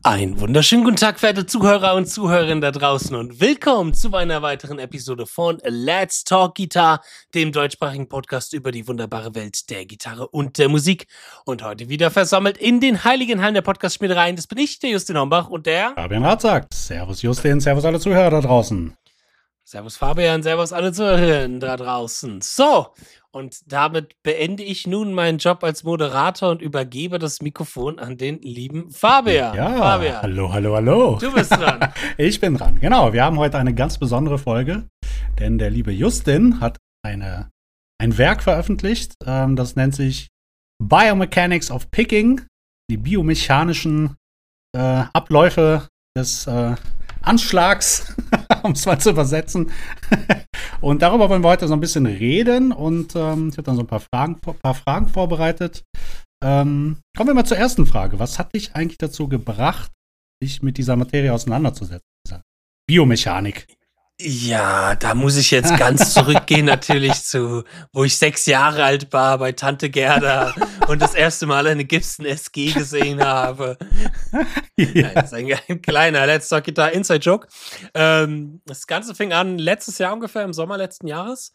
Einen wunderschönen guten Tag, verehrte Zuhörer und Zuhörerinnen da draußen und willkommen zu einer weiteren Episode von Let's Talk Guitar, dem deutschsprachigen Podcast über die wunderbare Welt der Gitarre und der Musik. Und heute wieder versammelt in den heiligen Hallen der Podcast-Schmiedereien. Das bin ich, der Justin Hombach und der Fabian Rathsack. Servus Justin, servus alle Zuhörer da draußen. Servus Fabian, servus alle Zuhörer da draußen. So, und damit beende ich nun meinen Job als Moderator und übergebe das Mikrofon an den lieben Fabian. Ja, Fabian. Hallo. Du bist dran. Ich bin dran, genau. Wir haben heute eine ganz besondere Folge, denn der liebe Justin hat ein Werk veröffentlicht, das nennt sich Biomechanics of Picking, die biomechanischen Abläufe des Anschlags, um es mal zu übersetzen. Und darüber wollen wir heute so ein bisschen reden und ich habe dann so ein paar Fragen vorbereitet. Kommen wir mal zur ersten Frage. Was hat dich eigentlich dazu gebracht, dich mit dieser Materie auseinanderzusetzen, dieser Biomechanik? Ja, da muss ich jetzt ganz zurückgehen natürlich zu, wo ich 6 Jahre alt war bei Tante Gerda und das erste Mal eine Gibson SG gesehen habe. Ja. Das ist ein kleiner Let's Talk Guitar Inside Joke. Das Ganze fing an letztes Jahr ungefähr, im Sommer letzten Jahres.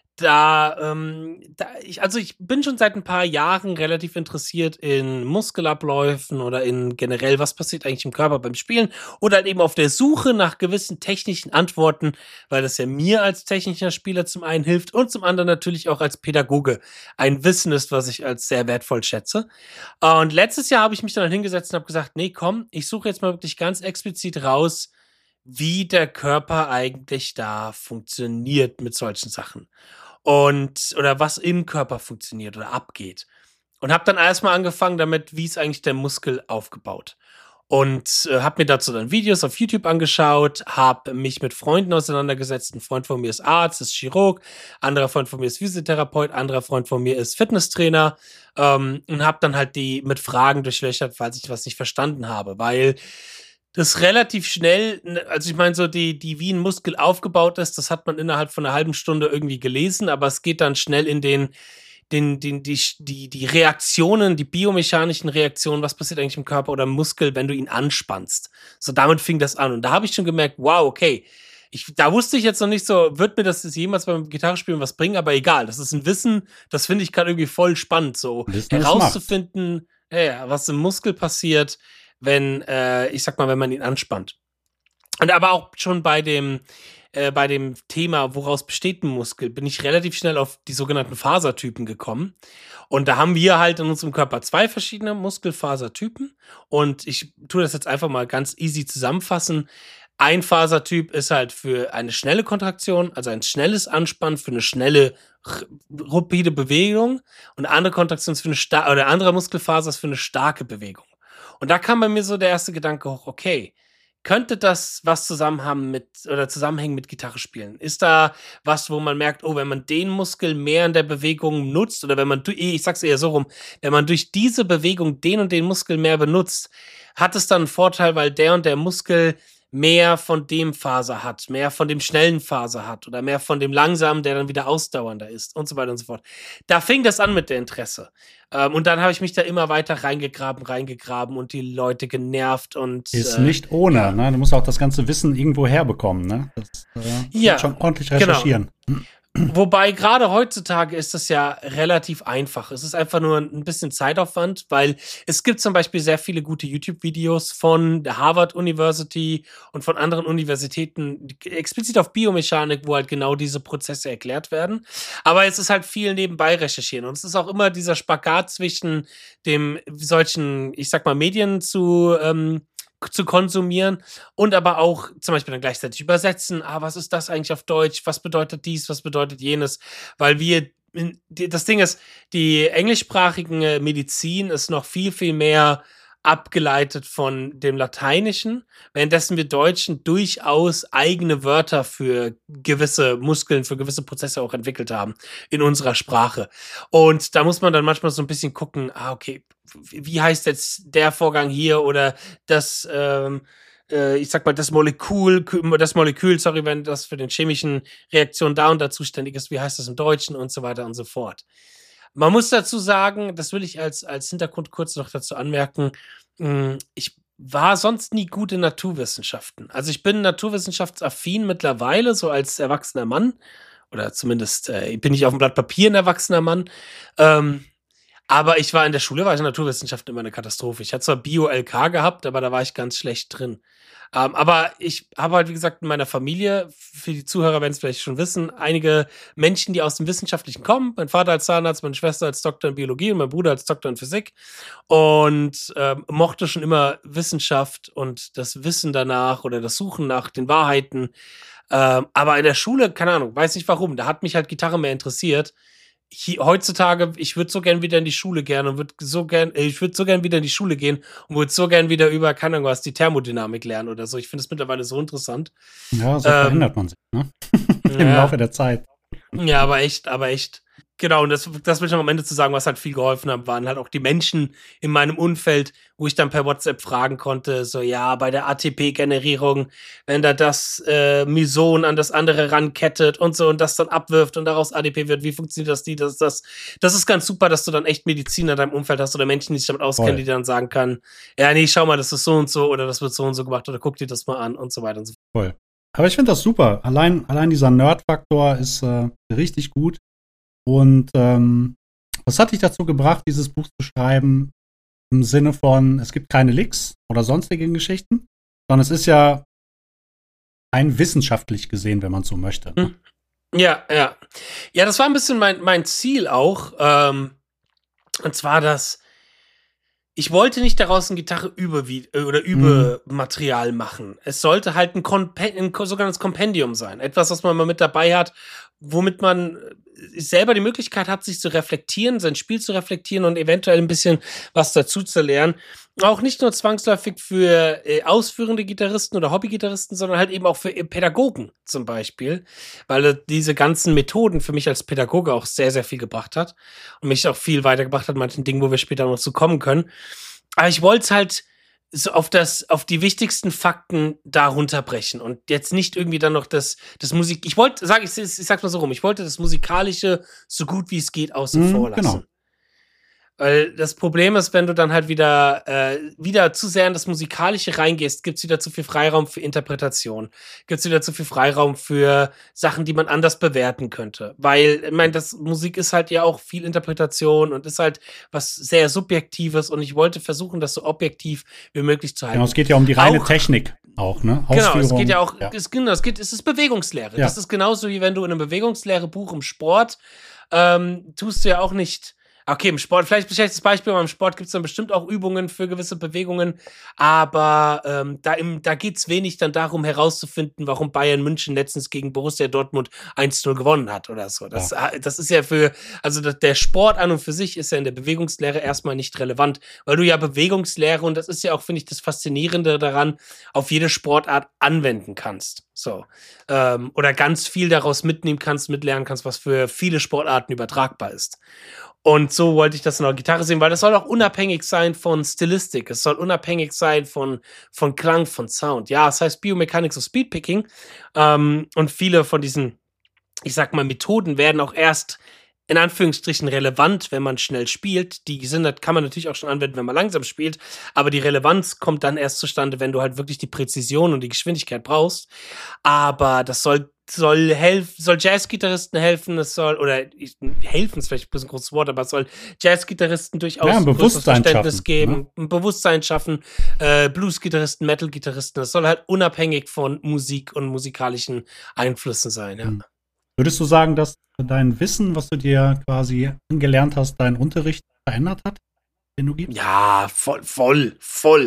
Ich bin schon seit ein paar Jahren relativ interessiert in Muskelabläufen oder in generell, was passiert eigentlich im Körper beim Spielen oder halt eben auf der Suche nach gewissen technischen Antworten, weil das ja mir als technischer Spieler zum einen hilft und zum anderen natürlich auch als Pädagoge ein Wissen ist, was ich als sehr wertvoll schätze. Und letztes Jahr habe ich mich dann hingesetzt und habe gesagt, nee, komm, ich suche jetzt mal wirklich ganz explizit raus, wie der Körper eigentlich da funktioniert mit solchen Sachen. Oder was im Körper funktioniert oder abgeht. Und habe dann erstmal angefangen damit, wie ist eigentlich der Muskel aufgebaut. Und habe mir dazu dann Videos auf YouTube angeschaut, habe mich mit Freunden auseinandergesetzt. Ein Freund von mir ist Arzt, ist Chirurg, anderer Freund von mir ist Physiotherapeut, anderer Freund von mir ist Fitnesstrainer und habe dann halt die mit Fragen durchlöchert, falls ich was nicht verstanden habe, weil das relativ schnell, also ich meine so wie ein Muskel aufgebaut ist, das hat man innerhalb von einer halben Stunde irgendwie gelesen, aber es geht dann schnell in die Reaktionen, die biomechanischen Reaktionen, was passiert eigentlich im Körper oder im Muskel, wenn du ihn anspannst. So, damit fing das an und da habe ich schon gemerkt, wow, okay, da wusste ich jetzt noch nicht so, wird mir das jemals beim Gitarrespielen was bringen, aber egal, das ist ein Wissen, das finde ich gerade irgendwie voll spannend, so herauszufinden, was im Muskel passiert, wenn man ihn anspannt. Und aber auch schon bei dem Thema, woraus besteht ein Muskel, bin ich relativ schnell auf die sogenannten Fasertypen gekommen. Und da haben wir halt in unserem Körper 2 verschiedene Muskelfasertypen. Und ich tue das jetzt einfach mal ganz easy zusammenfassen. Ein Fasertyp ist halt für eine schnelle Kontraktion, also ein schnelles Anspannen, für eine schnelle, rapide Bewegung. Und eine andere Kontraktion ist oder andere Muskelfaser ist für eine starke Bewegung. Und da kam bei mir so der erste Gedanke hoch, okay, könnte das was zusammenhängen mit Gitarre spielen? Ist da was, wo man merkt, oh, wenn man den Muskel mehr in der Bewegung nutzt oder ich sag's eher so rum, wenn man durch diese Bewegung den und den Muskel mehr benutzt, hat es dann einen Vorteil, weil der und der Muskel mehr von dem Faser hat, mehr von dem schnellen Faser hat oder mehr von dem langsamen, der dann wieder ausdauernder ist und so weiter und so fort. Da fing das an mit der Interesse. Und dann habe ich mich da immer weiter reingegraben und die Leute genervt und ist nicht ohne, ne? Du musst auch das ganze Wissen irgendwo herbekommen, ne? Das schon ordentlich recherchieren. Genau. Wobei gerade heutzutage ist das ja relativ einfach. Es ist einfach nur ein bisschen Zeitaufwand, weil es gibt zum Beispiel sehr viele gute YouTube-Videos von der Harvard University und von anderen Universitäten, explizit auf Biomechanik, wo halt genau diese Prozesse erklärt werden. Aber es ist halt viel nebenbei recherchieren. Und es ist auch immer dieser Spagat zwischen dem solchen, ich sag mal, Medien zu konsumieren und aber auch zum Beispiel dann gleichzeitig übersetzen. Was ist das eigentlich auf Deutsch? Was bedeutet dies? Was bedeutet jenes? Weil das Ding ist, die englischsprachige Medizin ist noch viel, viel mehr abgeleitet von dem Lateinischen, währenddessen wir Deutschen durchaus eigene Wörter für gewisse Muskeln, für gewisse Prozesse auch entwickelt haben in unserer Sprache. Und da muss man dann manchmal so ein bisschen gucken, okay, wie heißt jetzt der Vorgang hier oder das, ich sag mal, das Molekül, wenn das für den chemischen Reaktionen da und da zuständig ist, wie heißt das im Deutschen und so weiter und so fort. Man muss dazu sagen, das will ich als Hintergrund kurz noch dazu anmerken, ich war sonst nie gut in Naturwissenschaften. Also ich bin naturwissenschaftsaffin mittlerweile, so als erwachsener Mann. Oder zumindest bin ich auf dem Blatt Papier ein erwachsener Mann. Aber ich war in der Schule, war ich in Naturwissenschaften immer eine Katastrophe. Ich hatte zwar Bio-LK gehabt, aber da war ich ganz schlecht drin. Aber ich habe halt, wie gesagt, in meiner Familie, für die Zuhörer werden es vielleicht schon wissen, einige Menschen, die aus dem Wissenschaftlichen kommen. Mein Vater als Zahnarzt, meine Schwester als Doktor in Biologie und mein Bruder als Doktor in Physik. Und mochte schon immer Wissenschaft und das Wissen danach oder das Suchen nach den Wahrheiten. Aber in der Schule, keine Ahnung, weiß nicht warum, da hat mich halt Gitarre mehr interessiert. Heutzutage, ich würde so gern wieder in die Schule gehen und ich würde so gern wieder in die Schule gehen und würde so gern wieder über, keine Ahnung was, die Thermodynamik lernen oder so. Ich finde es mittlerweile so interessant. Ja, so verändert man sich, ne? Im Laufe der Zeit. Ja, aber echt. Genau, und das will ich noch am Ende zu sagen, was halt viel geholfen hat, waren halt auch die Menschen in meinem Umfeld, wo ich dann per WhatsApp fragen konnte, so, ja, bei der ATP-Generierung, wenn da das Meson an das andere rankettet und so und das dann abwirft und daraus ADP wird, wie funktioniert das, das ist ganz super, dass du dann echt Mediziner in deinem Umfeld hast oder Menschen, die sich damit auskennen, die dir dann sagen kann, ja, nee, schau mal, das ist so und so oder das wird so und so gemacht oder guck dir das mal an und so weiter und so fort. Voll. Aber ich finde das super. Allein dieser Nerd-Faktor ist richtig gut. Und was hat dich dazu gebracht, dieses Buch zu schreiben? Im Sinne von, es gibt keine Licks oder sonstige Geschichten, sondern es ist ja ein wissenschaftlich gesehen, wenn man so möchte. Ne? Ja. Ja, das war ein bisschen mein Ziel auch. Und zwar, dass ich wollte nicht daraus eine Gitarre über Material machen. Es sollte halt ein sogenanntes Kompendium sein. Etwas, was man mal mit dabei hat, womit man selber die Möglichkeit hat, sich zu reflektieren, sein Spiel zu reflektieren und eventuell ein bisschen was dazu zu lernen. Auch nicht nur zwangsläufig für ausführende Gitarristen oder Hobbygitarristen, sondern halt eben auch für Pädagogen zum Beispiel, weil diese ganzen Methoden für mich als Pädagoge auch sehr, sehr viel gebracht hat und mich auch viel weitergebracht hat, manchen Dingen, wo wir später noch zu kommen können. Aber ich wollte es halt so auf die wichtigsten Fakten da runterbrechen und jetzt nicht irgendwie dann noch das Musik. Ich sag's mal so rum, ich wollte das Musikalische so gut wie es geht außen vor lassen. Genau. Weil das Problem ist, wenn du dann halt wieder zu sehr in das Musikalische reingehst, gibt's wieder zu viel Freiraum für Interpretation. Gibt's wieder zu viel Freiraum für Sachen, die man anders bewerten könnte. Weil, ich meine, Musik ist halt ja auch viel Interpretation und ist halt was sehr Subjektives und ich wollte versuchen, das so objektiv wie möglich zu halten. Genau, es geht ja um die reine Technik auch, ne? Genau, es geht ja auch, es ist Bewegungslehre. Ja. Das ist genauso wie wenn du in einem Bewegungslehre-Buch im Sport tust du ja auch nicht. Okay, im Sport, vielleicht schlechtes Beispiel, aber im Sport gibt es dann bestimmt auch Übungen für gewisse Bewegungen, aber da geht es wenig dann darum herauszufinden, warum Bayern München letztens gegen Borussia Dortmund 1-0 gewonnen hat oder so. Das ist ja der Sport an und für sich ist ja in der Bewegungslehre erstmal nicht relevant, weil du ja Bewegungslehre, und das ist ja auch, finde ich, das Faszinierende daran, auf jede Sportart anwenden kannst. So. Oder ganz viel daraus mitnehmen kannst, mitlernen kannst, was für viele Sportarten übertragbar ist. Und so wollte ich das in der Gitarre sehen, weil das soll auch unabhängig sein von Stilistik. Es soll unabhängig sein von Klang, von Sound. Ja, es heißt Biomechanics of Speedpicking. Und viele von diesen, ich sag mal, Methoden werden auch erst in Anführungsstrichen relevant, wenn man schnell spielt. Kann man natürlich auch schon anwenden, wenn man langsam spielt. Aber die Relevanz kommt dann erst zustande, wenn du halt wirklich die Präzision und die Geschwindigkeit brauchst. Aber das soll Jazzgitarristen helfen, helfen ist vielleicht ein bisschen ein großes Wort, aber es soll Jazzgitarristen durchaus ein Bewusstsein Verständnis schaffen, geben, ne? ein Bewusstsein schaffen, Bluesgitarristen, Metalgitarristen, das soll halt unabhängig von Musik und musikalischen Einflüssen sein, ja. Würdest du sagen, dass dein Wissen, was du dir quasi angelernt hast, deinen Unterricht verändert hat, den du gibst? Ja, voll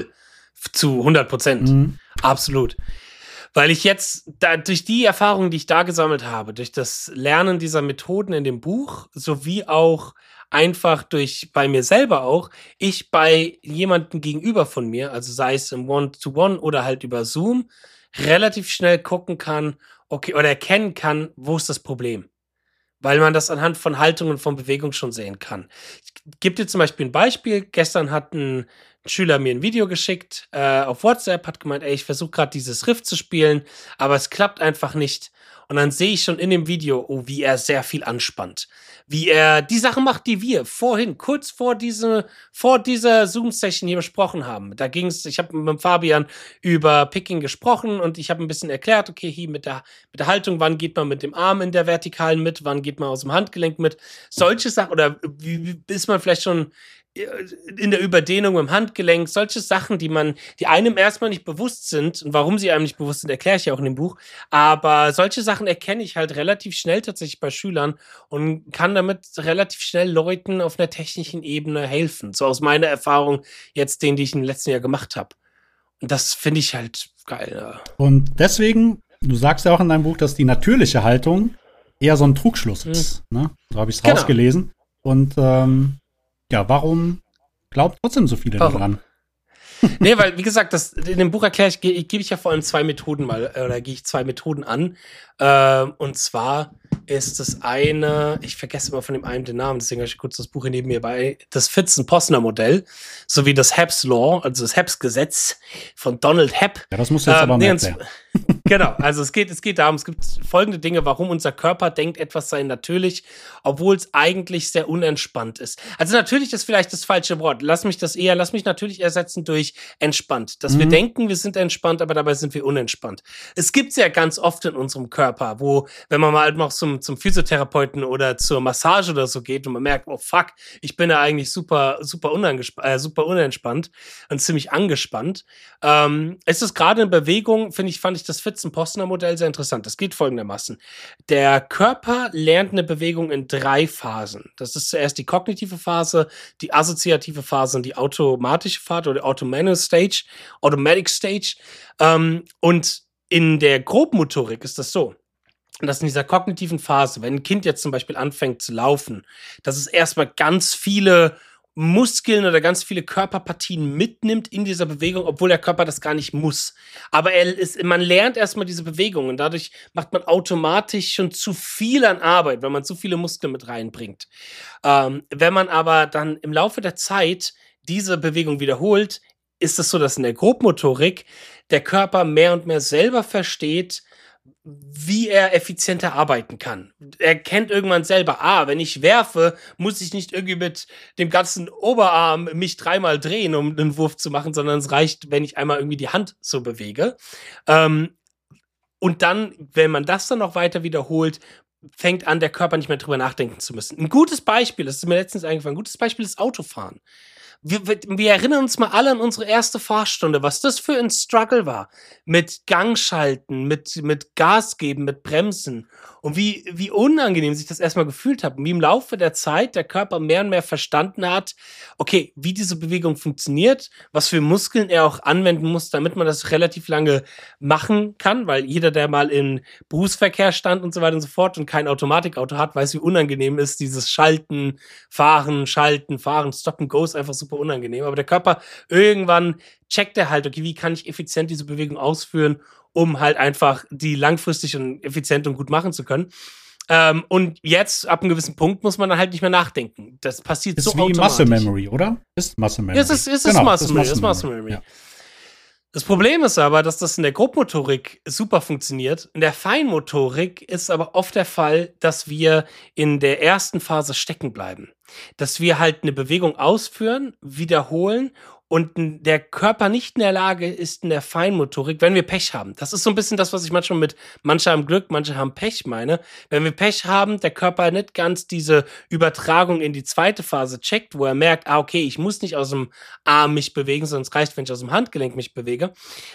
zu 100%. Absolut. Weil ich jetzt, durch die Erfahrungen, die ich da gesammelt habe, durch das Lernen dieser Methoden in dem Buch, sowie auch einfach bei mir selber auch, ich bei jemandem gegenüber von mir, also sei es im One-to-One oder halt über Zoom, relativ schnell gucken kann, okay, oder erkennen kann, wo ist das Problem. Weil man das anhand von Haltung und von Bewegung schon sehen kann. Ich gebe dir zum Beispiel ein Beispiel. Gestern hat ein Schüler mir ein Video geschickt auf WhatsApp, hat gemeint, ey, ich versuche gerade dieses Riff zu spielen, aber es klappt einfach nicht. Und dann sehe ich schon in dem Video, wie er sehr viel anspannt. Wie er die Sachen macht, die wir vorhin, kurz vor dieser Zoom-Session hier besprochen haben. Da ging es, ich habe mit Fabian über Picking gesprochen und ich habe ein bisschen erklärt, okay, hier mit der Haltung, wann geht man mit dem Arm in der Vertikalen mit, wann geht man aus dem Handgelenk mit. Solche Sachen, oder wie ist man vielleicht schon in der Überdehnung im Handgelenk, solche Sachen, die einem erstmal nicht bewusst sind und warum sie einem nicht bewusst sind, erkläre ich ja auch in dem Buch, aber solche Sachen erkenne ich halt relativ schnell tatsächlich bei Schülern und kann damit relativ schnell Leuten auf einer technischen Ebene helfen, so aus meiner Erfahrung jetzt die ich im letzten Jahr gemacht habe. Und das finde ich halt geil. Ja. Und deswegen, du sagst ja auch in deinem Buch, dass die natürliche Haltung eher so ein Trugschluss ist, ne? So habe ich es rausgelesen. Und warum glauben trotzdem so viele daran? Nee, weil, wie gesagt, in dem Buch gebe ich ja vor allem zwei Methoden gehe ich zwei Methoden an. Und zwar ist das eine, ich vergesse immer von dem einen den Namen, deswegen habe ich kurz das Buch hier neben mir bei, das Fitzen-Posner-Modell, sowie das Hebb's Law, also das Hebb's-Gesetz von Donald Hebb. Ja, das musst du jetzt aber mal erklären. Genau, also es geht darum, es gibt folgende Dinge, warum unser Körper denkt, etwas sei natürlich, obwohl es eigentlich sehr unentspannt ist. Also natürlich ist vielleicht das falsche Wort. Lass mich natürlich ersetzen durch entspannt. Dass wir denken, wir sind entspannt, aber dabei sind wir unentspannt. Es gibt's ja ganz oft in unserem Körper, wo, wenn man mal halt noch zum Physiotherapeuten oder zur Massage oder so geht und man merkt, oh fuck, ich bin ja eigentlich super unentspannt und ziemlich angespannt. Es ist gerade in Bewegung, fand ich das Fitzen-Posner-Modell sehr interessant. Das geht folgendermaßen. Der Körper lernt eine Bewegung in 3 Phasen. Das ist zuerst die kognitive Phase, die assoziative Phase und die automatische Phase oder Automatic Stage. Und in der Grobmotorik ist das so, dass in dieser kognitiven Phase, wenn ein Kind jetzt zum Beispiel anfängt zu laufen, dass es erstmal ganz viele Muskeln oder ganz viele Körperpartien mitnimmt in dieser Bewegung, obwohl der Körper das gar nicht muss. Aber man lernt erstmal diese Bewegung und dadurch macht man automatisch schon zu viel an Arbeit, wenn man zu viele Muskeln mit reinbringt. Wenn man aber dann im Laufe der Zeit diese Bewegung wiederholt, ist es so, dass in der Grobmotorik der Körper mehr und mehr selber versteht, wie er effizienter arbeiten kann. Er kennt irgendwann selber, wenn ich werfe, muss ich nicht irgendwie mit dem ganzen Oberarm mich 3-mal drehen, um einen Wurf zu machen, sondern es reicht, wenn ich einmal irgendwie die Hand so bewege. Und dann, wenn man das dann noch weiter wiederholt, fängt an, der Körper nicht mehr drüber nachdenken zu müssen. Ein gutes Beispiel, das ist mir letztens eingefallen, ein gutes Beispiel ist Autofahren. Wir erinnern uns mal alle an unsere erste Fahrstunde, was das für ein Struggle war. Mit Gangschalten, mit Gas geben, mit Bremsen. Und wie unangenehm sich das erstmal gefühlt hat. Und wie im Laufe der Zeit der Körper mehr und mehr verstanden hat, okay, wie diese Bewegung funktioniert, was für Muskeln er auch anwenden muss, damit man das relativ lange machen kann. Weil jeder, der mal im Berufsverkehr stand und so weiter und so fort und kein Automatikauto hat, weiß, wie unangenehm ist dieses Schalten, Fahren, Stop and Go ist einfach super unangenehm. Aber der Körper, irgendwann checkt er halt, okay, wie kann ich effizient diese Bewegung ausführen, um halt einfach die langfristig und effizient und gut machen zu können. Und jetzt, ab einem gewissen Punkt, muss man dann halt nicht mehr nachdenken. Das passiert so automatisch. Ist wie Muscle Memory, oder? Ist Muscle Memory. Ja, es ist Muscle Memory. Ja. Das Problem ist aber, dass das in der Grobmotorik super funktioniert. In der Feinmotorik ist aber oft der Fall, dass wir in der ersten Phase stecken bleiben. Dass wir halt eine Bewegung ausführen, wiederholen und der Körper nicht in der Lage ist in der Feinmotorik, wenn wir Pech haben. Das ist so ein bisschen das, was ich manchmal mit manche haben Glück, manche haben Pech meine. Wenn wir Pech haben, der Körper nicht ganz diese Übertragung in die zweite Phase checkt, wo er merkt, okay, ich muss nicht aus dem Arm mich bewegen, sondern es reicht, wenn ich aus dem Handgelenk mich bewege.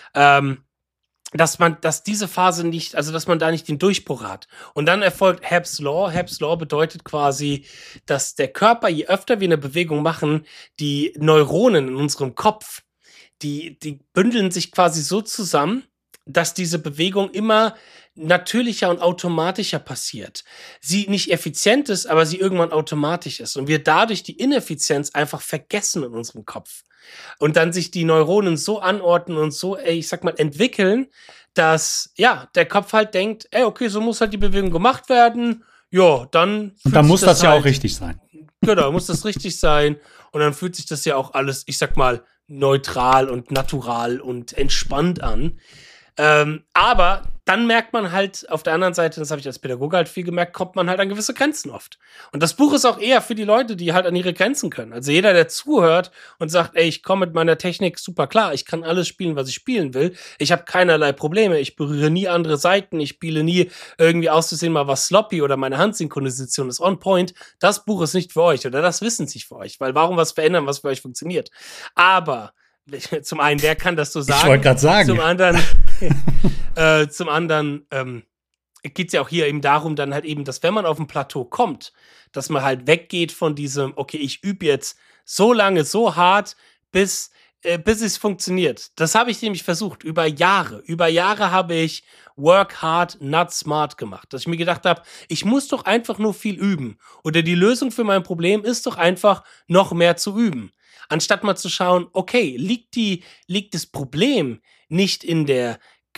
Dass diese Phase nicht, also dass man da nicht den Durchbruch hat. Und dann erfolgt Hebb's Law. Hebb's Law bedeutet quasi, dass der Körper, je öfter wir eine Bewegung machen, die Neuronen in unserem Kopf, die bündeln sich quasi so zusammen, dass diese Bewegung immer natürlicher und automatischer passiert. Sie nicht effizient ist, aber sie irgendwann automatisch ist. Und wir dadurch die Ineffizienz einfach vergessen in unserem Kopf. Und dann sich die Neuronen so anordnen und so, ich sag mal, entwickeln, dass, der Kopf halt denkt, okay, so muss halt die Bewegung gemacht werden. Ja, dann. Und dann muss das ja auch richtig sein. Genau, muss das richtig sein. Und dann fühlt sich das ja auch alles, ich sag mal, neutral und natural und entspannt an. Aber dann merkt man halt auf der anderen Seite, das habe ich als Pädagoge halt viel gemerkt, kommt man halt an gewisse Grenzen oft. Und das Buch ist auch eher für die Leute, die halt an ihre Grenzen können. Also jeder, der zuhört und sagt, ey, ich komme mit meiner Technik super klar, ich kann alles spielen, was ich spielen will, ich habe keinerlei Probleme, ich berühre nie andere Seiten, ich spiele nie irgendwie auszusehen mal was sloppy oder meine Handsynchronisation ist on point, das Buch ist nicht für euch oder das Wissen ist nicht für euch, weil warum was verändern, was für euch funktioniert. Aber zum einen, wer kann das so sagen? Ich wollte gerade sagen. Zum anderen geht es ja auch hier eben darum, dann halt eben, dass wenn man auf ein Plateau kommt, dass man halt weggeht von diesem, okay, ich übe jetzt so lange, so hart, bis es funktioniert. Das habe ich nämlich versucht, über Jahre. Über Jahre habe ich Work hard, not smart gemacht. Dass ich mir gedacht habe, ich muss doch einfach nur viel üben. Oder die Lösung für mein Problem ist doch einfach, noch mehr zu üben. Anstatt mal zu schauen, okay, liegt das Problem nicht in der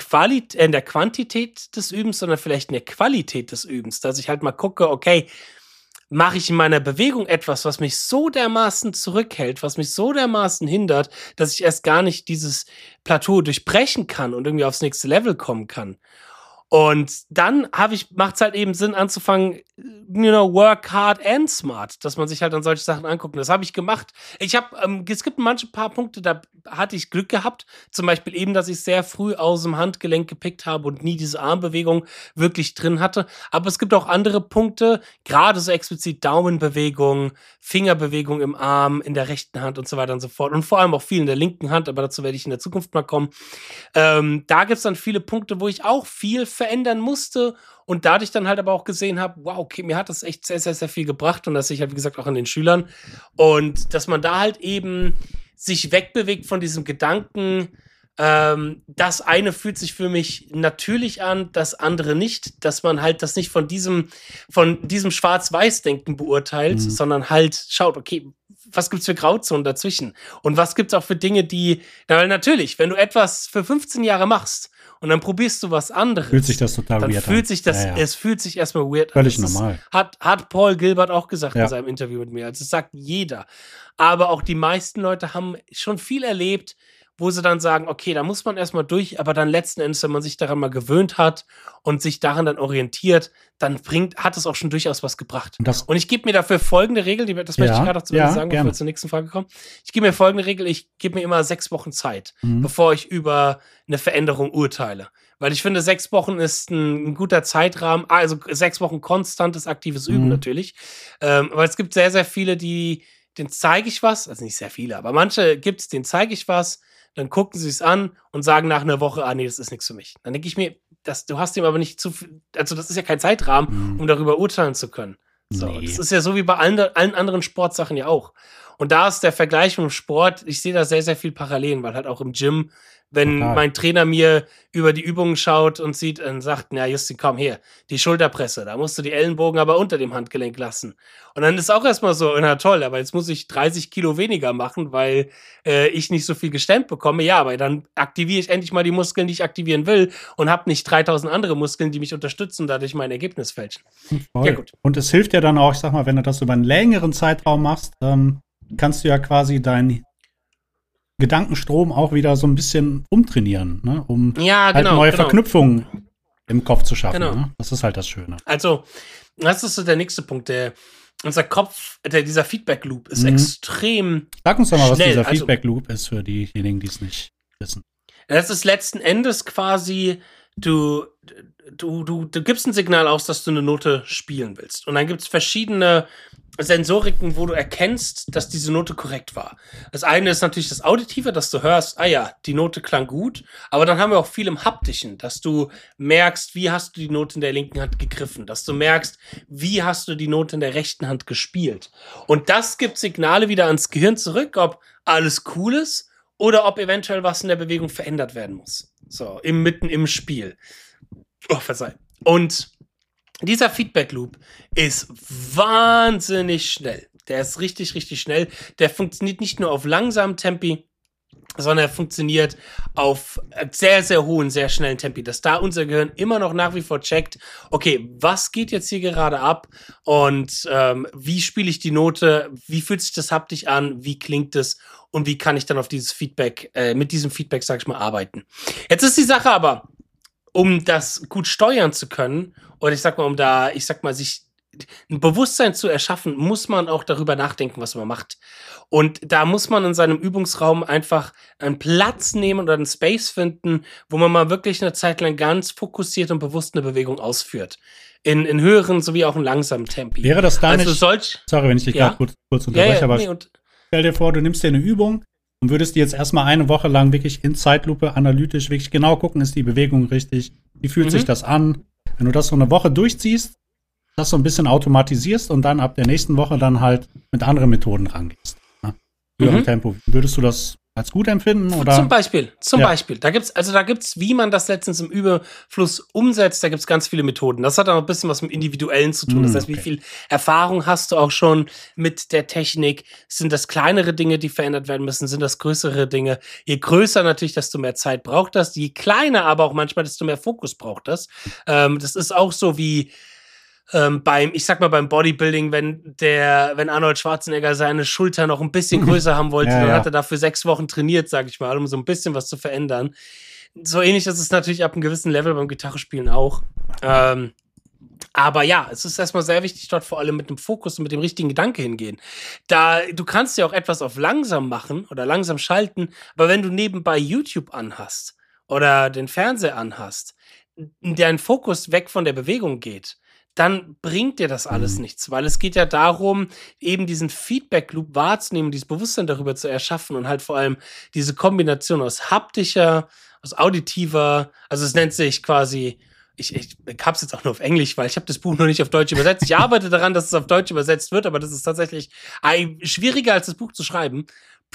Quantität des Übens, sondern vielleicht in der Qualität des Übens. Dass ich halt mal gucke, okay, mache ich in meiner Bewegung etwas, was mich so dermaßen zurückhält, was mich so dermaßen hindert, dass ich erst gar nicht dieses Plateau durchbrechen kann und irgendwie aufs nächste Level kommen kann. Und dann macht es halt eben Sinn anzufangen, work hard and smart, dass man sich halt an solche Sachen anguckt. Und das habe ich gemacht. Es gibt manche paar Punkte, da hatte ich Glück gehabt. Zum Beispiel eben, dass ich sehr früh aus dem Handgelenk gepickt habe und nie diese Armbewegung wirklich drin hatte. Aber es gibt auch andere Punkte, gerade so explizit Daumenbewegung, Fingerbewegung im Arm, in der rechten Hand und so weiter und so fort. Und vor allem auch viel in der linken Hand, aber dazu werde ich in der Zukunft mal kommen. Da gibt es dann viele Punkte, wo ich auch viel verändern musste und dadurch dann halt aber auch gesehen habe, wow, okay, mir hat das echt sehr, sehr, sehr viel gebracht und das sehe ich halt, wie gesagt, auch an den Schülern. Und dass man da halt eben sich wegbewegt von diesem Gedanken, das eine fühlt sich für mich natürlich an, das andere nicht, dass man halt das nicht von diesem Schwarz-Weiß-Denken beurteilt, sondern halt schaut, okay, was gibt's für Grauzonen dazwischen? Und was gibt's auch für Dinge, weil natürlich, wenn du etwas für 15 Jahre machst und dann probierst du was anderes, fühlt sich das total dann weird fühlt sich das, an. es fühlt sich erstmal weird Völlig an. normal. Hat Paul Gilbert auch gesagt in seinem Interview mit mir. Also das sagt jeder. Aber auch die meisten Leute haben schon viel erlebt, wo sie dann sagen, okay, da muss man erstmal durch, aber dann letzten Endes, wenn man sich daran mal gewöhnt hat und sich daran dann orientiert, dann hat es auch schon durchaus was gebracht. Und ich gebe mir dafür folgende Regel, das möchte ich gerade auch zu sagen, bevor wir zur nächsten Frage kommen. Ich gebe mir folgende Regel, ich gebe mir immer 6 Wochen Zeit, bevor ich über eine Veränderung urteile. Weil ich finde, 6 Wochen ist ein guter Zeitrahmen, also 6 Wochen konstantes, aktives Üben natürlich. Weil es gibt sehr, sehr viele, denen zeige ich was, also nicht sehr viele, aber manche gibt es, denen zeige ich was, dann gucken sie es an und sagen nach einer Woche, nee, das ist nichts für mich. Dann denke ich mir, du hast dem aber nicht zu viel, also das ist ja kein Zeitrahmen, um darüber urteilen zu können. So, nee. Das ist ja so wie bei allen anderen Sportsachen ja auch. Und da ist der Vergleich mit dem Sport, ich sehe da sehr, sehr viel Parallelen, weil halt auch im Gym, wenn mein Trainer mir über die Übungen schaut und sieht und sagt, na Justin, komm her, die Schulterpresse, da musst du die Ellenbogen aber unter dem Handgelenk lassen. Und dann ist auch erstmal so, na toll, aber jetzt muss ich 30 Kilo weniger machen, weil ich nicht so viel gestemmt bekomme. Ja, aber dann aktiviere ich endlich mal die Muskeln, die ich aktivieren will und habe nicht 3000 andere Muskeln, die mich unterstützen und dadurch mein Ergebnis fälschen. Voll. Ja, gut. Und es hilft ja dann auch, ich sag mal, wenn du das über einen längeren Zeitraum machst, kannst du ja quasi deinen Gedankenstrom auch wieder so ein bisschen umtrainieren, ne? Um halt neue Verknüpfungen im Kopf zu schaffen. Genau. Ne? Das ist halt das Schöne. Also, das ist so der nächste Punkt. Unser Kopf, dieser Feedback-Loop ist extrem Sag uns doch mal, was schnell. dieser Feedback-Loop ist für diejenigen, die es nicht wissen. Das ist letzten Endes quasi, du gibst ein Signal aus, dass du eine Note spielen willst. Und dann gibt es verschiedene Sensoriken, wo du erkennst, dass diese Note korrekt war. Das eine ist natürlich das Auditive, dass du hörst, die Note klang gut, aber dann haben wir auch viel im Haptischen, dass du merkst, wie hast du die Note in der linken Hand gegriffen, dass du merkst, wie hast du die Note in der rechten Hand gespielt. Und das gibt Signale wieder ans Gehirn zurück, ob alles cool ist oder ob eventuell was in der Bewegung verändert werden muss. So, mitten im Spiel. Oh, verzeih. Und dieser Feedback-Loop ist wahnsinnig schnell. Der ist richtig, richtig schnell. Der funktioniert nicht nur auf langsamen Tempi, sondern er funktioniert auf sehr, sehr hohen, sehr schnellen Tempi, dass da unser Gehirn immer noch nach wie vor checkt, okay, was geht jetzt hier gerade ab und wie spiele ich die Note, wie fühlt sich das haptisch an, wie klingt es und wie kann ich dann auf dieses Feedback, mit diesem Feedback, sag ich mal, arbeiten. Jetzt ist die Sache aber, um das gut steuern zu können, oder ich sag mal, sich ein Bewusstsein zu erschaffen, muss man auch darüber nachdenken, was man macht. Und da muss man in seinem Übungsraum einfach einen Platz nehmen oder einen Space finden, wo man mal wirklich eine Zeit lang ganz fokussiert und bewusst eine Bewegung ausführt. In höheren sowie auch in langsamen Tempi. Wäre das da also nicht, sorry, wenn ich dich gerade kurz unterbreche, aber stell dir vor, du nimmst dir eine Übung und würdest die jetzt erstmal eine Woche lang wirklich in Zeitlupe analytisch wirklich genau gucken, ist die Bewegung richtig, wie fühlt sich das an? Wenn du das so eine Woche durchziehst, das so ein bisschen automatisierst und dann ab der nächsten Woche dann halt mit anderen Methoden rangehst. Ne? Höherem Tempo. Würdest du das als gut empfinden? Oder? Zum Beispiel. Da gibt's, wie man das letztens im Überfluss umsetzt, da gibt's ganz viele Methoden. Das hat auch ein bisschen was mit Individuellen zu tun. Das heißt, wie viel Erfahrung hast du auch schon mit der Technik? Sind das kleinere Dinge, die verändert werden müssen? Sind das größere Dinge? Je größer natürlich, desto mehr Zeit braucht das. Je kleiner aber auch manchmal, desto mehr Fokus braucht das. Das ist auch so wie beim Bodybuilding, wenn Arnold Schwarzenegger seine Schulter noch ein bisschen größer haben wollte, dann hat er dafür 6 Wochen trainiert, sag ich mal, um so ein bisschen was zu verändern. So ähnlich ist es natürlich ab einem gewissen Level beim Gitarrespielen auch. Aber ja, es ist erstmal sehr wichtig, dort vor allem mit dem Fokus und mit dem richtigen Gedanke hingehen. Du kannst ja auch etwas auf langsam machen oder langsam schalten, aber wenn du nebenbei YouTube anhast oder den Fernseher anhast, dein Fokus weg von der Bewegung geht, dann bringt dir das alles nichts, weil es geht ja darum, eben diesen Feedback-Loop wahrzunehmen, dieses Bewusstsein darüber zu erschaffen und halt vor allem diese Kombination aus haptischer, aus auditiver, also es nennt sich quasi, ich hab's jetzt auch nur auf Englisch, weil ich habe das Buch noch nicht auf Deutsch übersetzt. Ich arbeite daran, dass es auf Deutsch übersetzt wird, aber das ist tatsächlich schwieriger als das Buch zu schreiben.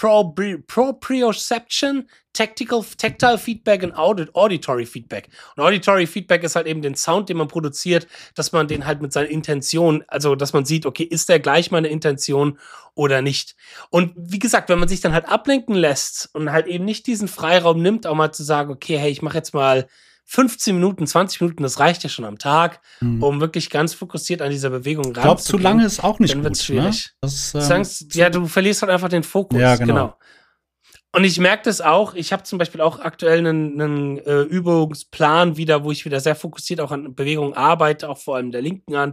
Proprioception, Tactile Feedback und Auditory Feedback. Und Auditory Feedback ist halt eben den Sound, den man produziert, dass man den halt mit seiner Intention, also dass man sieht, okay, ist der gleich meine Intention oder nicht. Und wie gesagt, wenn man sich dann halt ablenken lässt und halt eben nicht diesen Freiraum nimmt, auch mal zu sagen, okay, hey, ich mache jetzt mal 15 Minuten, 20 Minuten, das reicht ja schon am Tag, um wirklich ganz fokussiert an dieser Bewegung ranzugehen. Ich glaube, zu lange ist auch nicht dann gut. Wird's schwierig. Ne? Du verlierst halt einfach den Fokus. Ja, genau. Und ich merke das auch, ich habe zum Beispiel auch aktuell einen Übungsplan wieder, wo ich wieder sehr fokussiert auch an Bewegungen arbeite, auch vor allem der linken Hand.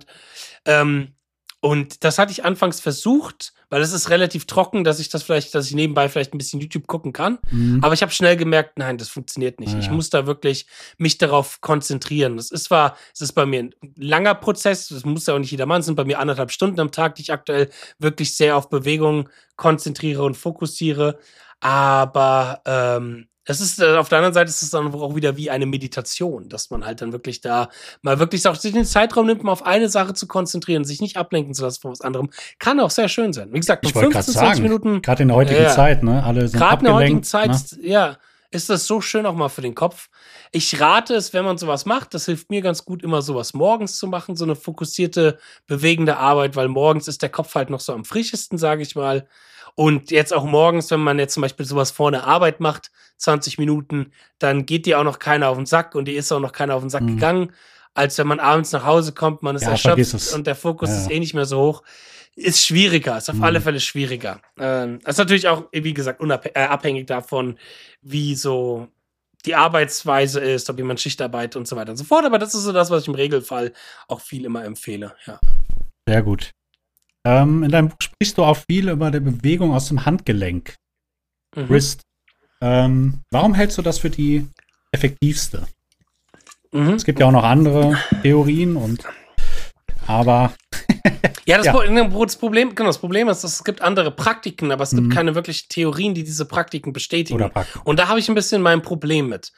Und das hatte ich anfangs versucht, weil es ist relativ trocken, dass ich nebenbei vielleicht ein bisschen YouTube gucken kann. Aber ich habe schnell gemerkt, nein, das funktioniert nicht. Ich muss da wirklich mich darauf konzentrieren. Es ist bei mir ein langer Prozess, das muss ja auch nicht jeder machen, es sind bei mir 1,5 Stunden am Tag, die ich aktuell wirklich sehr auf Bewegung konzentriere und fokussiere. Aber es ist auf der anderen Seite ist es dann auch wieder wie eine Meditation, dass man halt dann wirklich da mal wirklich auch sich den Zeitraum nimmt, mal auf eine Sache zu konzentrieren, sich nicht ablenken zu lassen von was anderem. Kann auch sehr schön sein. Wie gesagt, ich wollte 15, 20 Minuten. Gerade in der heutigen Zeit, ne? Alle sind abgelenkt. Gerade in der heutigen Zeit, ne? Ist das so schön auch mal für den Kopf. Ich rate es, wenn man sowas macht, das hilft mir ganz gut, immer sowas morgens zu machen, so eine fokussierte, bewegende Arbeit, weil morgens ist der Kopf halt noch so am frischesten, sage ich mal. Und jetzt auch morgens, wenn man jetzt zum Beispiel sowas vor der Arbeit macht, 20 Minuten, dann geht dir auch noch keiner auf den Sack und dir ist auch noch keiner auf den Sack gegangen, als wenn man abends nach Hause kommt, man ist erschöpft und der Fokus ist eh nicht mehr so hoch. Ist schwieriger, ist auf alle Fälle schwieriger. Ist natürlich auch, wie gesagt, abhängig davon, wie so die Arbeitsweise ist, ob jemand Schichtarbeit und so weiter und so fort. Aber das ist so das, was ich im Regelfall auch viel immer empfehle. Ja. Sehr gut. In deinem Buch sprichst du auch viel über die Bewegung aus dem Handgelenk. Wrist. Warum hältst du das für die effektivste? Es gibt ja auch noch andere Theorien aber ja, das Problem ist, dass es gibt andere Praktiken, aber es gibt keine wirklichen Theorien, die diese Praktiken bestätigen. Und da habe ich ein bisschen mein Problem mit.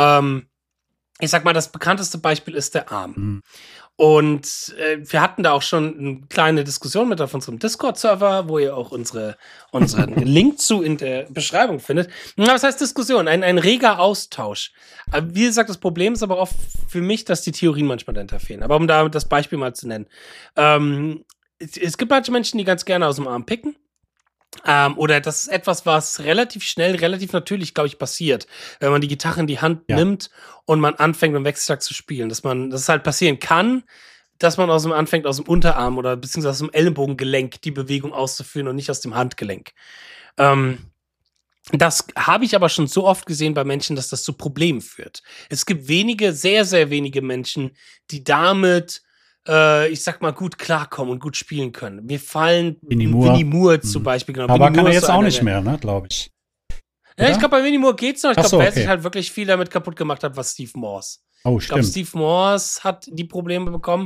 Ich sag mal, das bekannteste Beispiel ist der Arm. Und wir hatten da auch schon eine kleine Diskussion mit auf unserem Discord-Server, wo ihr auch unseren Link zu in der Beschreibung findet. Was heißt Diskussion? Ein reger Austausch. Wie gesagt, das Problem ist aber auch für mich, dass die Theorien manchmal dahinter fehlen. Aber um da das Beispiel mal zu nennen. Es gibt manche Menschen, die ganz gerne aus dem Arm picken. Oder das ist etwas, was relativ schnell, relativ natürlich, glaube ich, passiert, wenn man die Gitarre in die Hand nimmt und man anfängt, mit dem Wechselschlag zu spielen. Dass es halt passieren kann, dass man anfängt, aus dem Unterarm oder beziehungsweise aus dem Ellenbogengelenk die Bewegung auszuführen und nicht aus dem Handgelenk. Das habe ich aber schon so oft gesehen bei Menschen, dass das zu Problemen führt. Es gibt sehr, sehr wenige Menschen, die damit ich sag mal, gut klarkommen und gut spielen können. Mir fallen Winnie Moore zum Beispiel. Genau. Aber kann er jetzt auch nicht mehr, ne, glaube ich. Ja, ich glaube, bei Winnie Moore geht's noch. Ich glaube, wer okay. sich halt wirklich viel damit kaputt gemacht hat, war Steve Morse. Oh, ich glaube, Steve Morse hat die Probleme bekommen.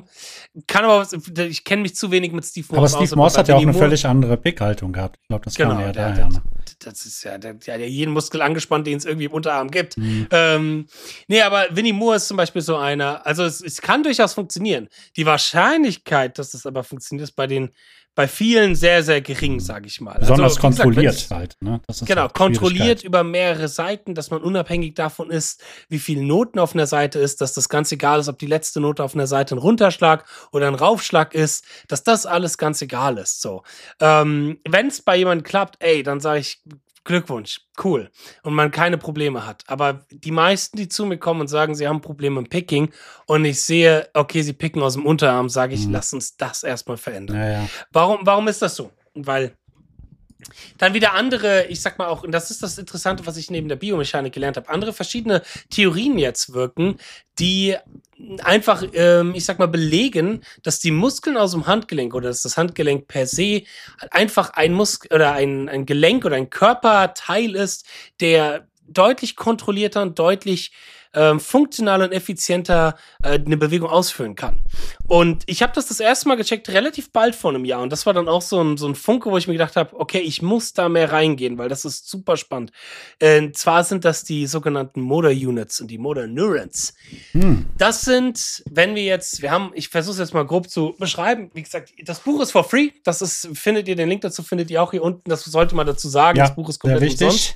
Ich kenne mich zu wenig mit Steve Morse aus. Aber Steve Morse hat ja auch eine völlig andere Pickhaltung gehabt. Ich glaube, das kam ja daher. Das ist ja, der jeden Muskel angespannt, den es irgendwie im Unterarm gibt. Nee, aber Winnie Moore ist zum Beispiel so einer. Also es kann durchaus funktionieren. Die Wahrscheinlichkeit, dass es aber funktioniert, ist bei vielen sehr, sehr gering, sage ich mal. Besonders kontrolliert halt. Ne? Das ist genau, kontrolliert über mehrere Seiten, dass man unabhängig davon ist, wie viele Noten auf einer Seite ist, dass das ganz egal ist, ob die letzte Note auf einer Seite ein Runterschlag oder ein Raufschlag ist, dass das alles ganz egal ist. So, wenn es bei jemandem klappt, dann sage ich Glückwunsch, cool. Und man keine Probleme hat. Aber die meisten, die zu mir kommen und sagen, sie haben Probleme im Picking und ich sehe, okay, sie picken aus dem Unterarm, sage ich, lass uns das erstmal verändern. Ja. Warum ist das so? Weil dann wieder andere, ich sag mal auch, und das ist das Interessante, was ich neben der Biomechanik gelernt habe, andere verschiedene Theorien jetzt wirken, die einfach, ich sag mal, belegen, dass die Muskeln aus dem Handgelenk oder dass das Handgelenk per se einfach ein Muskel oder ein Gelenk oder ein Körperteil ist, der deutlich kontrollierter und deutlich funktionaler und effizienter eine Bewegung ausführen kann. Und ich habe das erste Mal gecheckt, relativ bald vor einem Jahr. Und das war dann auch so ein Funke, wo ich mir gedacht habe, okay, ich muss da mehr reingehen, weil das ist super spannend. Zwar sind das die sogenannten Motor Units und die Motor Neurons. Das sind, ich versuche es jetzt mal grob zu beschreiben. Wie gesagt, das Buch ist for free. Den Link dazu findet ihr auch hier unten. Das sollte man dazu sagen. Ja, das Buch ist komplett umsonst.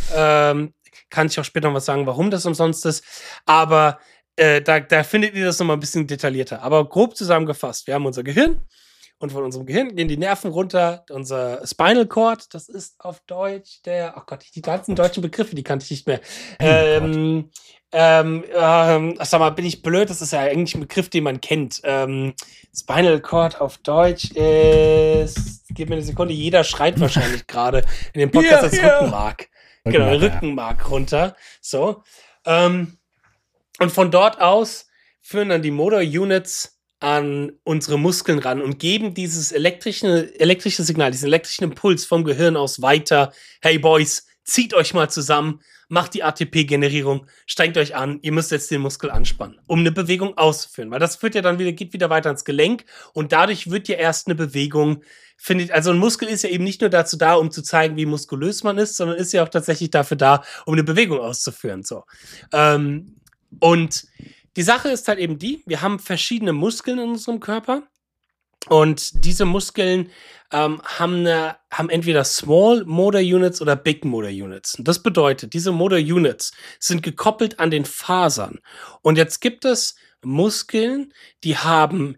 Kann ich auch später noch was sagen, warum das umsonst ist. Aber da findet ihr das nochmal ein bisschen detaillierter. Aber grob zusammengefasst, wir haben unser Gehirn und von unserem Gehirn gehen die Nerven runter. Unser Spinal Cord, das ist auf Deutsch die ganzen deutschen Begriffe, die kannte ich nicht mehr. Sag mal, bin ich blöd? Das ist ja eigentlich ein Begriff, den man kennt. Spinal Cord auf Deutsch ist, gib mir eine Sekunde, jeder schreit wahrscheinlich gerade in dem Podcast das Rückenmark. Genau, Rückenmark runter. So. Und von dort aus führen dann die Motor Units an unsere Muskeln ran und geben dieses elektrische Signal, diesen elektrischen Impuls vom Gehirn aus weiter. Hey Boys, zieht euch mal zusammen, macht die ATP-Generierung, strengt euch an, ihr müsst jetzt den Muskel anspannen, um eine Bewegung auszuführen. Weil das geht wieder weiter ins Gelenk und dadurch wird ja erst eine Bewegung also ein Muskel ist ja eben nicht nur dazu da, um zu zeigen, wie muskulös man ist, sondern ist ja auch tatsächlich dafür da, um eine Bewegung auszuführen. So. Und die Sache ist halt eben wir haben verschiedene Muskeln in unserem Körper und diese Muskeln haben entweder Small Motor Units oder Big Motor Units. Und das bedeutet, diese Motor Units sind gekoppelt an den Fasern. Und jetzt gibt es Muskeln, die haben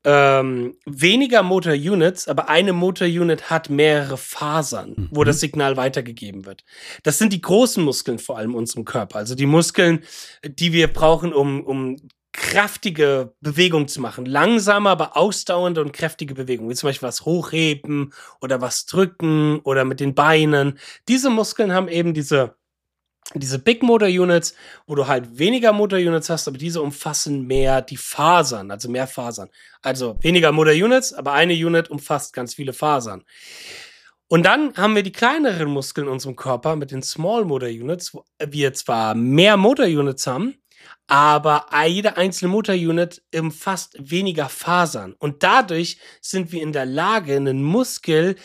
weniger Motor Units, aber eine Motor Unit hat mehrere Fasern, wo das Signal weitergegeben wird. Das sind die großen Muskeln vor allem in unserem Körper. Also die Muskeln, die wir brauchen, um kraftige Bewegungen zu machen. Langsame, aber ausdauernde und kräftige Bewegungen. Wie zum Beispiel was hochheben oder was drücken oder mit den Beinen. Diese Muskeln haben eben diese Big Motor Units, wo du halt weniger Motor Units hast, aber diese umfassen mehr die Fasern, also mehr Fasern. Also weniger Motor Units, aber eine Unit umfasst ganz viele Fasern. Und dann haben wir die kleineren Muskeln in unserem Körper mit den Small Motor Units, wo wir zwar mehr Motor Units haben, aber jede einzelne Motor Unit umfasst weniger Fasern. Und dadurch sind wir in der Lage, einen Muskel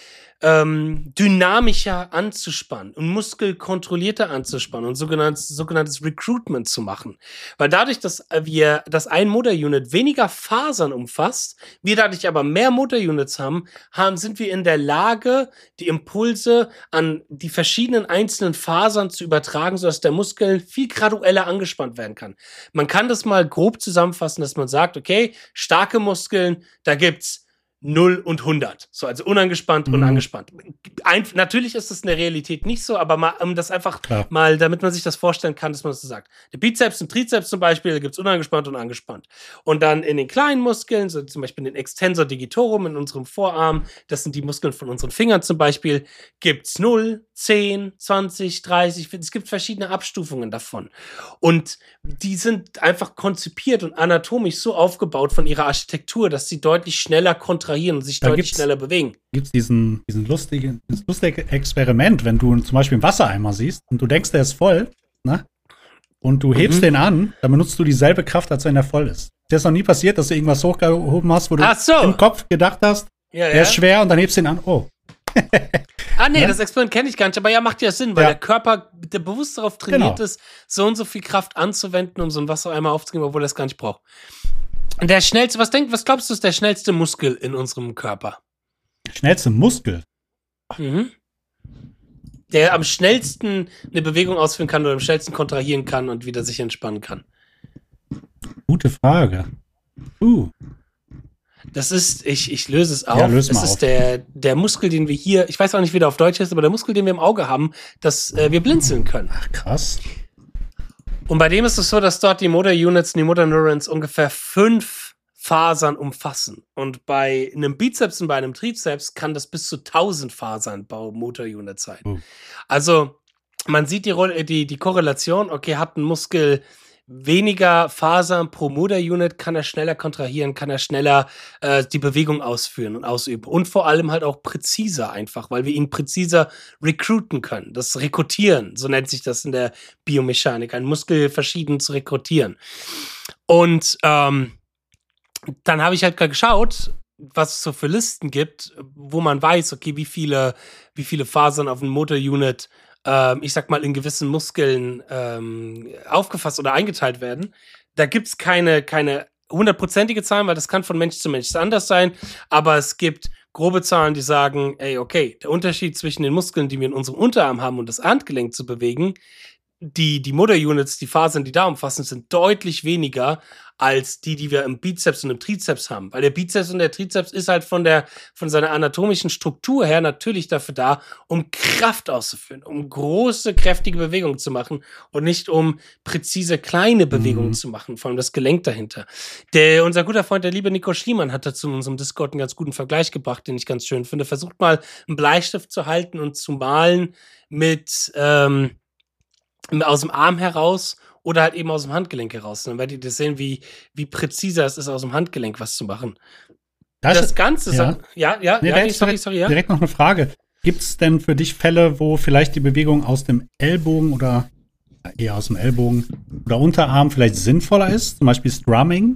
dynamischer anzuspannen und muskelkontrollierter anzuspannen und sogenanntes Recruitment zu machen. Weil dadurch, dass ein Motor-Unit weniger Fasern umfasst, wir dadurch aber mehr Motor-Units haben, sind wir in der Lage, die Impulse an die verschiedenen einzelnen Fasern zu übertragen, sodass der Muskel viel gradueller angespannt werden kann. Man kann das mal grob zusammenfassen, dass man sagt, okay, starke Muskeln, da gibt's 0 und 100. So, also unangespannt und angespannt. Natürlich ist das in der Realität nicht so, aber mal, um das einfach mal, damit man sich das vorstellen kann, dass man das so sagt. Der Bizeps und Trizeps zum Beispiel, da gibt es unangespannt und angespannt. Und dann in den kleinen Muskeln, so zum Beispiel den Extensor digitorum in unserem Vorarm, das sind die Muskeln von unseren Fingern zum Beispiel, gibt's 0, 10, 20, 30, es gibt verschiedene Abstufungen davon. Und die sind einfach konzipiert und anatomisch so aufgebaut von ihrer Architektur, dass sie deutlich schneller kontrahieren und sich deutlich schneller bewegen. Gibt es dieses lustige Experiment, wenn du zum Beispiel einen Wassereimer siehst und du denkst, der ist voll, ne? Und du hebst den an, dann benutzt du dieselbe Kraft, als wenn der voll ist. Dir ist noch nie passiert, dass du irgendwas hochgehoben hast, wo du im Kopf gedacht hast, der ist schwer und dann hebst du ihn an. Oh. Nee, das Experiment kenne ich gar nicht, aber ja, macht ja Sinn, weil der Körper, der bewusst darauf trainiert ist, so und so viel Kraft anzuwenden, um so einen Wassereimer aufzugeben, obwohl er es gar nicht braucht. Der schnellste, was glaubst du, ist der schnellste Muskel in unserem Körper? Schnellste Muskel? Der am schnellsten eine Bewegung ausführen kann oder am schnellsten kontrahieren kann und wieder sich entspannen kann. Gute Frage. Das ist, ich löse es auf. Ja, löse das mal ist der Muskel, den wir hier, ich weiß auch nicht, wie der auf Deutsch ist, aber der Muskel, den wir im Auge haben, dass wir blinzeln können. Ach, krass. Und bei dem ist es so, dass dort die Motor Units und die Motor Neurons ungefähr 5 Fasern umfassen. Und bei einem Bizeps und bei einem Trizeps kann das bis zu 1000 Fasern pro Motor Unit sein. Also, man sieht die Korrelation, okay, hat ein Muskel weniger Fasern pro Motor Unit, kann er schneller kontrahieren, kann er schneller die Bewegung ausführen und ausüben. Und vor allem halt auch präziser einfach, weil wir ihn präziser recruiten können. Das Rekrutieren, so nennt sich das in der Biomechanik, einen Muskel verschieden zu rekrutieren. Und dann habe ich halt geschaut, was es so für Listen gibt, wo man weiß, okay, wie viele Fasern auf einem Motor Unit ich sag mal, in gewissen Muskeln aufgefasst oder eingeteilt werden. Da gibt's keine 100%ige Zahlen, weil das kann von Mensch zu Mensch anders sein, aber es gibt grobe Zahlen, die sagen, ey, okay, der Unterschied zwischen den Muskeln, die wir in unserem Unterarm haben und das Handgelenk zu bewegen, die Motor Units, die Fasern, die da umfassen, sind deutlich weniger als die wir im Bizeps und im Trizeps haben. Weil der Bizeps und der Trizeps ist halt von seiner anatomischen Struktur her natürlich dafür da, um Kraft auszuführen, um große, kräftige Bewegungen zu machen und nicht um präzise, kleine Bewegungen zu machen, vor allem das Gelenk dahinter. Unser guter Freund, der liebe Nico Schliemann, hat dazu in unserem Discord einen ganz guten Vergleich gebracht, den ich ganz schön finde. Versucht mal, einen Bleistift zu halten und zu malen mit aus dem Arm heraus oder halt eben aus dem Handgelenk heraus. Dann werdet ihr sehen, wie präziser es ist, aus dem Handgelenk was zu machen. Das Ganze sorry. Direkt noch eine Frage. Gibt es denn für dich Fälle, wo vielleicht die Bewegung aus dem Ellbogen oder eher aus dem Ellbogen oder Unterarm vielleicht sinnvoller ist? Zum Beispiel Strumming?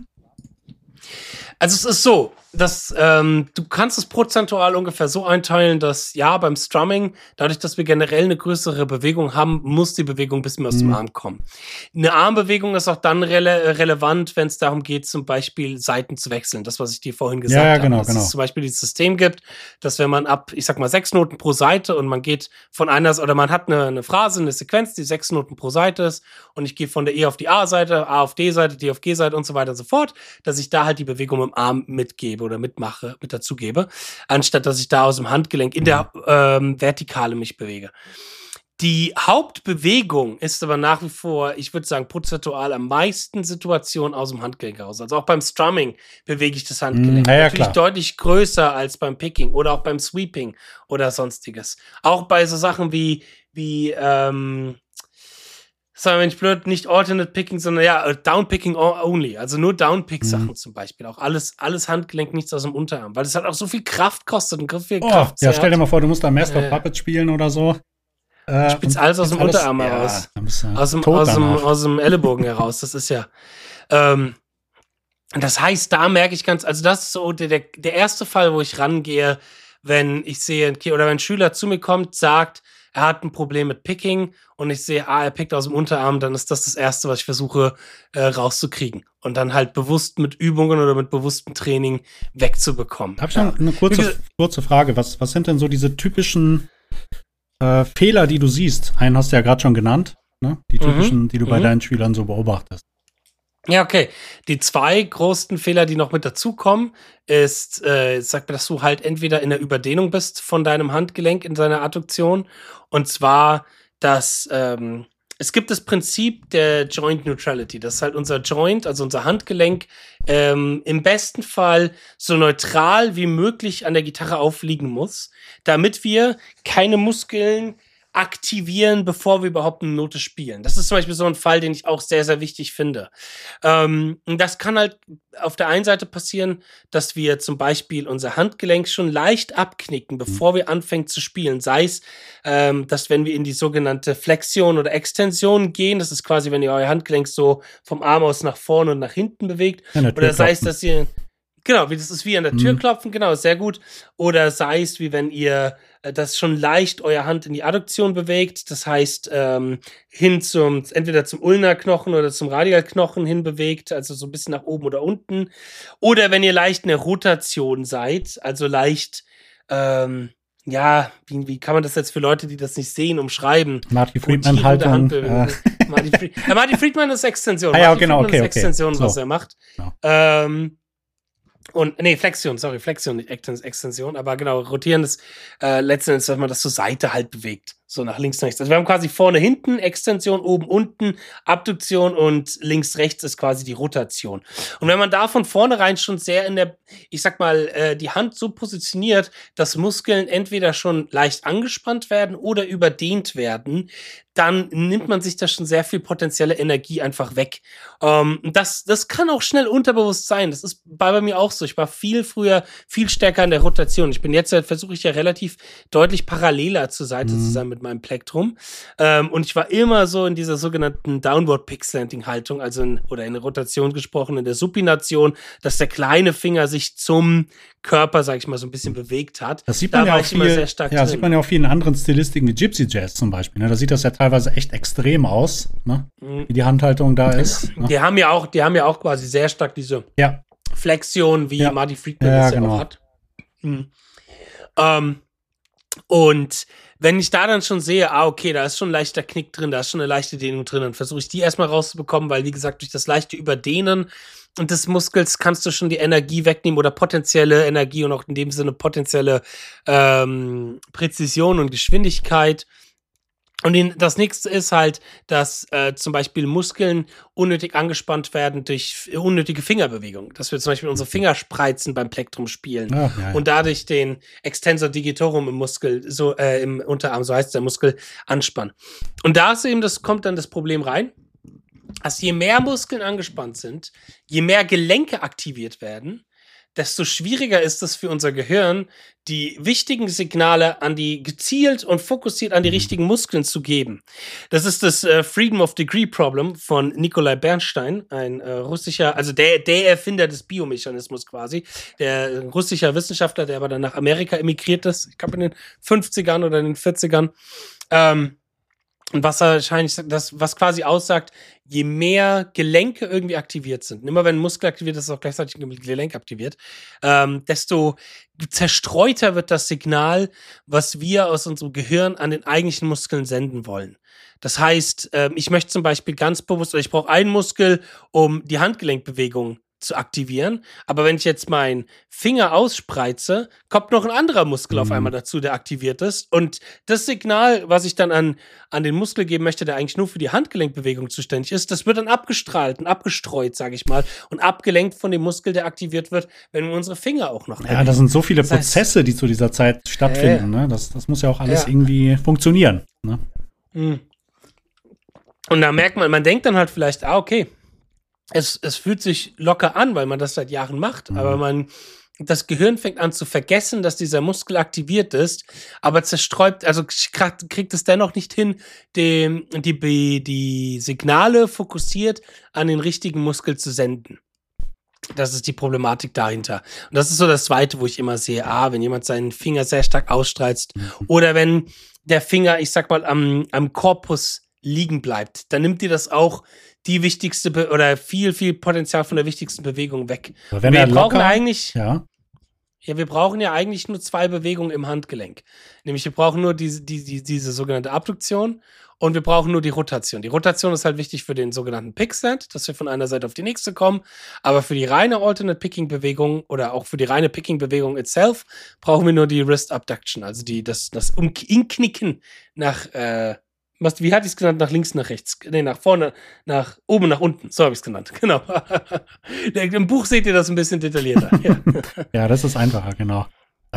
Also es ist so, dass du kannst es prozentual ungefähr so einteilen, dass ja, beim Strumming, dadurch, dass wir generell eine größere Bewegung haben, muss die Bewegung ein bisschen mehr aus dem Arm kommen. Eine Armbewegung ist auch dann relevant, wenn es darum geht, zum Beispiel Seiten zu wechseln. Das, was ich dir vorhin gesagt habe. Dass es zum Beispiel dieses System gibt, dass wenn man ab, ich sag mal, 6 Noten pro Seite und man geht von oder man hat eine Phrase, eine Sequenz, die 6 Noten pro Seite ist und ich gehe von der E auf die A-Seite, A auf D-Seite, D auf G-Seite und so weiter und so fort, dass ich da halt die Bewegung im Arm mitgebe oder mit dazugebe, anstatt dass ich da aus dem Handgelenk in der Vertikale mich bewege. Die Hauptbewegung ist aber nach wie vor, ich würde sagen, prozentual am meisten Situationen aus dem Handgelenk heraus. Also auch beim Strumming bewege ich das Handgelenk. Natürlich deutlich größer als beim Picking oder auch beim Sweeping oder sonstiges. Auch bei so Sachen wie sagen wir nicht blöd, nicht Alternate Picking, sondern Downpicking only. Also nur Downpick-Sachen zum Beispiel. Auch alles Handgelenk, nichts aus dem Unterarm. Weil das halt auch so viel Kraft kostet und viel Kraft. Ja, stell dir mal vor, du musst da Master of Puppets spielen oder so. Spielst alles aus dem Unterarm heraus. Aus dem Ellenbogen heraus. Das ist ja. Das heißt, da merke ich also das ist so der erste Fall, wo ich rangehe, wenn ich sehe, oder wenn ein Schüler zu mir kommt, sagt, er hat ein Problem mit Picking und ich sehe, er pickt aus dem Unterarm, dann ist das Erste, was ich versuche rauszukriegen. Und dann halt bewusst mit Übungen oder mit bewusstem Training wegzubekommen. Hab ich noch eine kurze Frage. Was sind denn so diese typischen Fehler, die du siehst? Einen hast du ja gerade schon genannt, ne? Die typischen, die du bei deinen Schülern so beobachtest. Ja, okay. Die zwei größten Fehler, die noch mit dazukommen, ist, sag mir, dass du halt entweder in der Überdehnung bist von deinem Handgelenk in seiner Adduktion. Und zwar, dass es gibt das Prinzip der Joint Neutrality. Das ist halt unser Joint, also unser Handgelenk, im besten Fall so neutral wie möglich an der Gitarre aufliegen muss, damit wir keine Muskeln aktivieren, bevor wir überhaupt eine Note spielen. Das ist zum Beispiel so ein Fall, den ich auch sehr, sehr wichtig finde. Und das kann halt auf der einen Seite passieren, dass wir zum Beispiel unser Handgelenk schon leicht abknicken, bevor wir anfangen zu spielen. Sei es, dass wenn wir in die sogenannte Flexion oder Extension gehen, das ist quasi, wenn ihr euer Handgelenk so vom Arm aus nach vorne und nach hinten bewegt. Oder sei es, dass ihr genau, das ist wie an der Tür klopfen, genau, sehr gut. Oder sei es, wie wenn ihr das schon leicht euer Hand in die Adduktion bewegt, das heißt hin entweder zum Ulnarknochen oder zum Radialknochen hin bewegt, also so ein bisschen nach oben oder unten. Oder wenn ihr leicht in der Rotation seid, also leicht, ja, wie kann man das jetzt für Leute, die das nicht sehen, umschreiben? Marty Friedman-Haltung. Marty Friedman ist Extension. Ja, genau, okay. Extension, so. Was er macht. Ja. Flexion, nicht Extension, aber genau, rotieren ist letztendlich, dass man das zur Seite halt bewegt, so nach links, rechts. Also wir haben quasi vorne, hinten, Extension, oben, unten, Abduktion und links, rechts ist quasi die Rotation. Und wenn man da von vornherein schon sehr ich sag mal, die Hand so positioniert, dass Muskeln entweder schon leicht angespannt werden oder überdehnt werden, dann nimmt man sich da schon sehr viel potenzielle Energie einfach weg. Das kann auch schnell unterbewusst sein. Das ist bei mir auch so. Ich war früher viel stärker in der Rotation. Ich bin jetzt, versuche ich ja relativ deutlich paralleler zur Seite zu sein mit meinem Plektrum. Und ich war immer so in dieser sogenannten Downward Pixelanting Haltung, also in der Rotation gesprochen, in der Supination, dass der kleine Finger sich zum Körper, sag ich mal, so ein bisschen bewegt hat. Das sieht man ja auch viel, sieht man ja auch viel in anderen Stilistiken wie Gypsy Jazz zum Beispiel. Ne? Da sieht das ja teilweise echt extrem aus, ne? Wie die Handhaltung da ist. Ne? Die haben ja auch quasi sehr stark diese Flexion, wie Marty Friedman das ja auch hat. Und wenn ich da dann schon sehe, okay, da ist schon ein leichter Knick drin, da ist schon eine leichte Dehnung drin, dann versuche ich die erstmal rauszubekommen, weil, wie gesagt, durch das leichte Überdehnen und des Muskels kannst du schon die Energie wegnehmen oder potenzielle Energie und auch in dem Sinne potenzielle Präzision und Geschwindigkeit. Und das nächste ist halt, dass zum Beispiel Muskeln unnötig angespannt werden durch unnötige Fingerbewegungen. Dass wir zum Beispiel unsere Finger spreizen beim Plektrum spielen und dadurch den Extensor digitorum im Muskel, im Unterarm, so heißt der Muskel, anspannen. Und da ist eben, kommt dann das Problem rein, dass je mehr Muskeln angespannt sind, je mehr Gelenke aktiviert werden, desto schwieriger ist es für unser Gehirn, die wichtigen Signale gezielt und fokussiert an die richtigen Muskeln zu geben. Das ist das Freedom of Degree Problem von Nikolai Bernstein, ein russischer, also der Erfinder des Biomechanismus quasi, der russischer Wissenschaftler, der aber dann nach Amerika emigriert ist, ich glaube in den 50ern oder in den 40ern. Und was quasi aussagt, je mehr Gelenke irgendwie aktiviert sind, immer wenn ein Muskel aktiviert ist, ist auch gleichzeitig ein Gelenk aktiviert, desto zerstreuter wird das Signal, was wir aus unserem Gehirn an den eigentlichen Muskeln senden wollen. Das heißt, ich möchte zum Beispiel ganz bewusst, ich brauche einen Muskel, um die Handgelenkbewegung zu aktivieren. Aber wenn ich jetzt meinen Finger ausspreize, kommt noch ein anderer Muskel auf einmal dazu, der aktiviert ist. Und das Signal, was ich dann an den Muskel geben möchte, der eigentlich nur für die Handgelenkbewegung zuständig ist, das wird dann abgestrahlt und abgestreut, sage ich mal, und abgelenkt von dem Muskel, der aktiviert wird, wenn wir unsere Finger auch noch bewegen. Ja, das sind so viele Prozesse, die zu dieser Zeit stattfinden. Ne? Das muss ja auch alles irgendwie funktionieren. Ne? Und da merkt man denkt dann halt vielleicht, okay, es fühlt sich locker an, weil man das seit Jahren macht, aber das Gehirn fängt an zu vergessen, dass dieser Muskel aktiviert ist, aber zerstreut, also kriegt es dennoch nicht hin, die Signale fokussiert an den richtigen Muskel zu senden. Das ist die Problematik dahinter. Und das ist so das Zweite, wo ich immer sehe, wenn jemand seinen Finger sehr stark ausstreizt oder wenn der Finger, ich sag mal, am Korpus liegen bleibt, dann nimmt dir das auch die wichtigste oder viel, viel Potenzial von der wichtigsten Bewegung weg. Wenn wir brauchen eigentlich. Ja. Ja, wir brauchen ja eigentlich nur 2 Bewegungen im Handgelenk. Nämlich wir brauchen nur diese sogenannte Abduktion und wir brauchen nur die Rotation. Die Rotation ist halt wichtig für den sogenannten Pick-Set, dass wir von einer Seite auf die nächste kommen. Aber für die reine Alternate-Picking-Bewegung oder auch für die reine Picking-Bewegung itself brauchen wir nur die Wrist Abduction, also das Inknicken nach, wie hatte ich es genannt? Nach links, nach rechts. Nee, nach vorne, nach oben, nach unten. So habe ich es genannt. Genau. Im Buch seht ihr das ein bisschen detaillierter. Ja, ja, das ist einfacher, genau.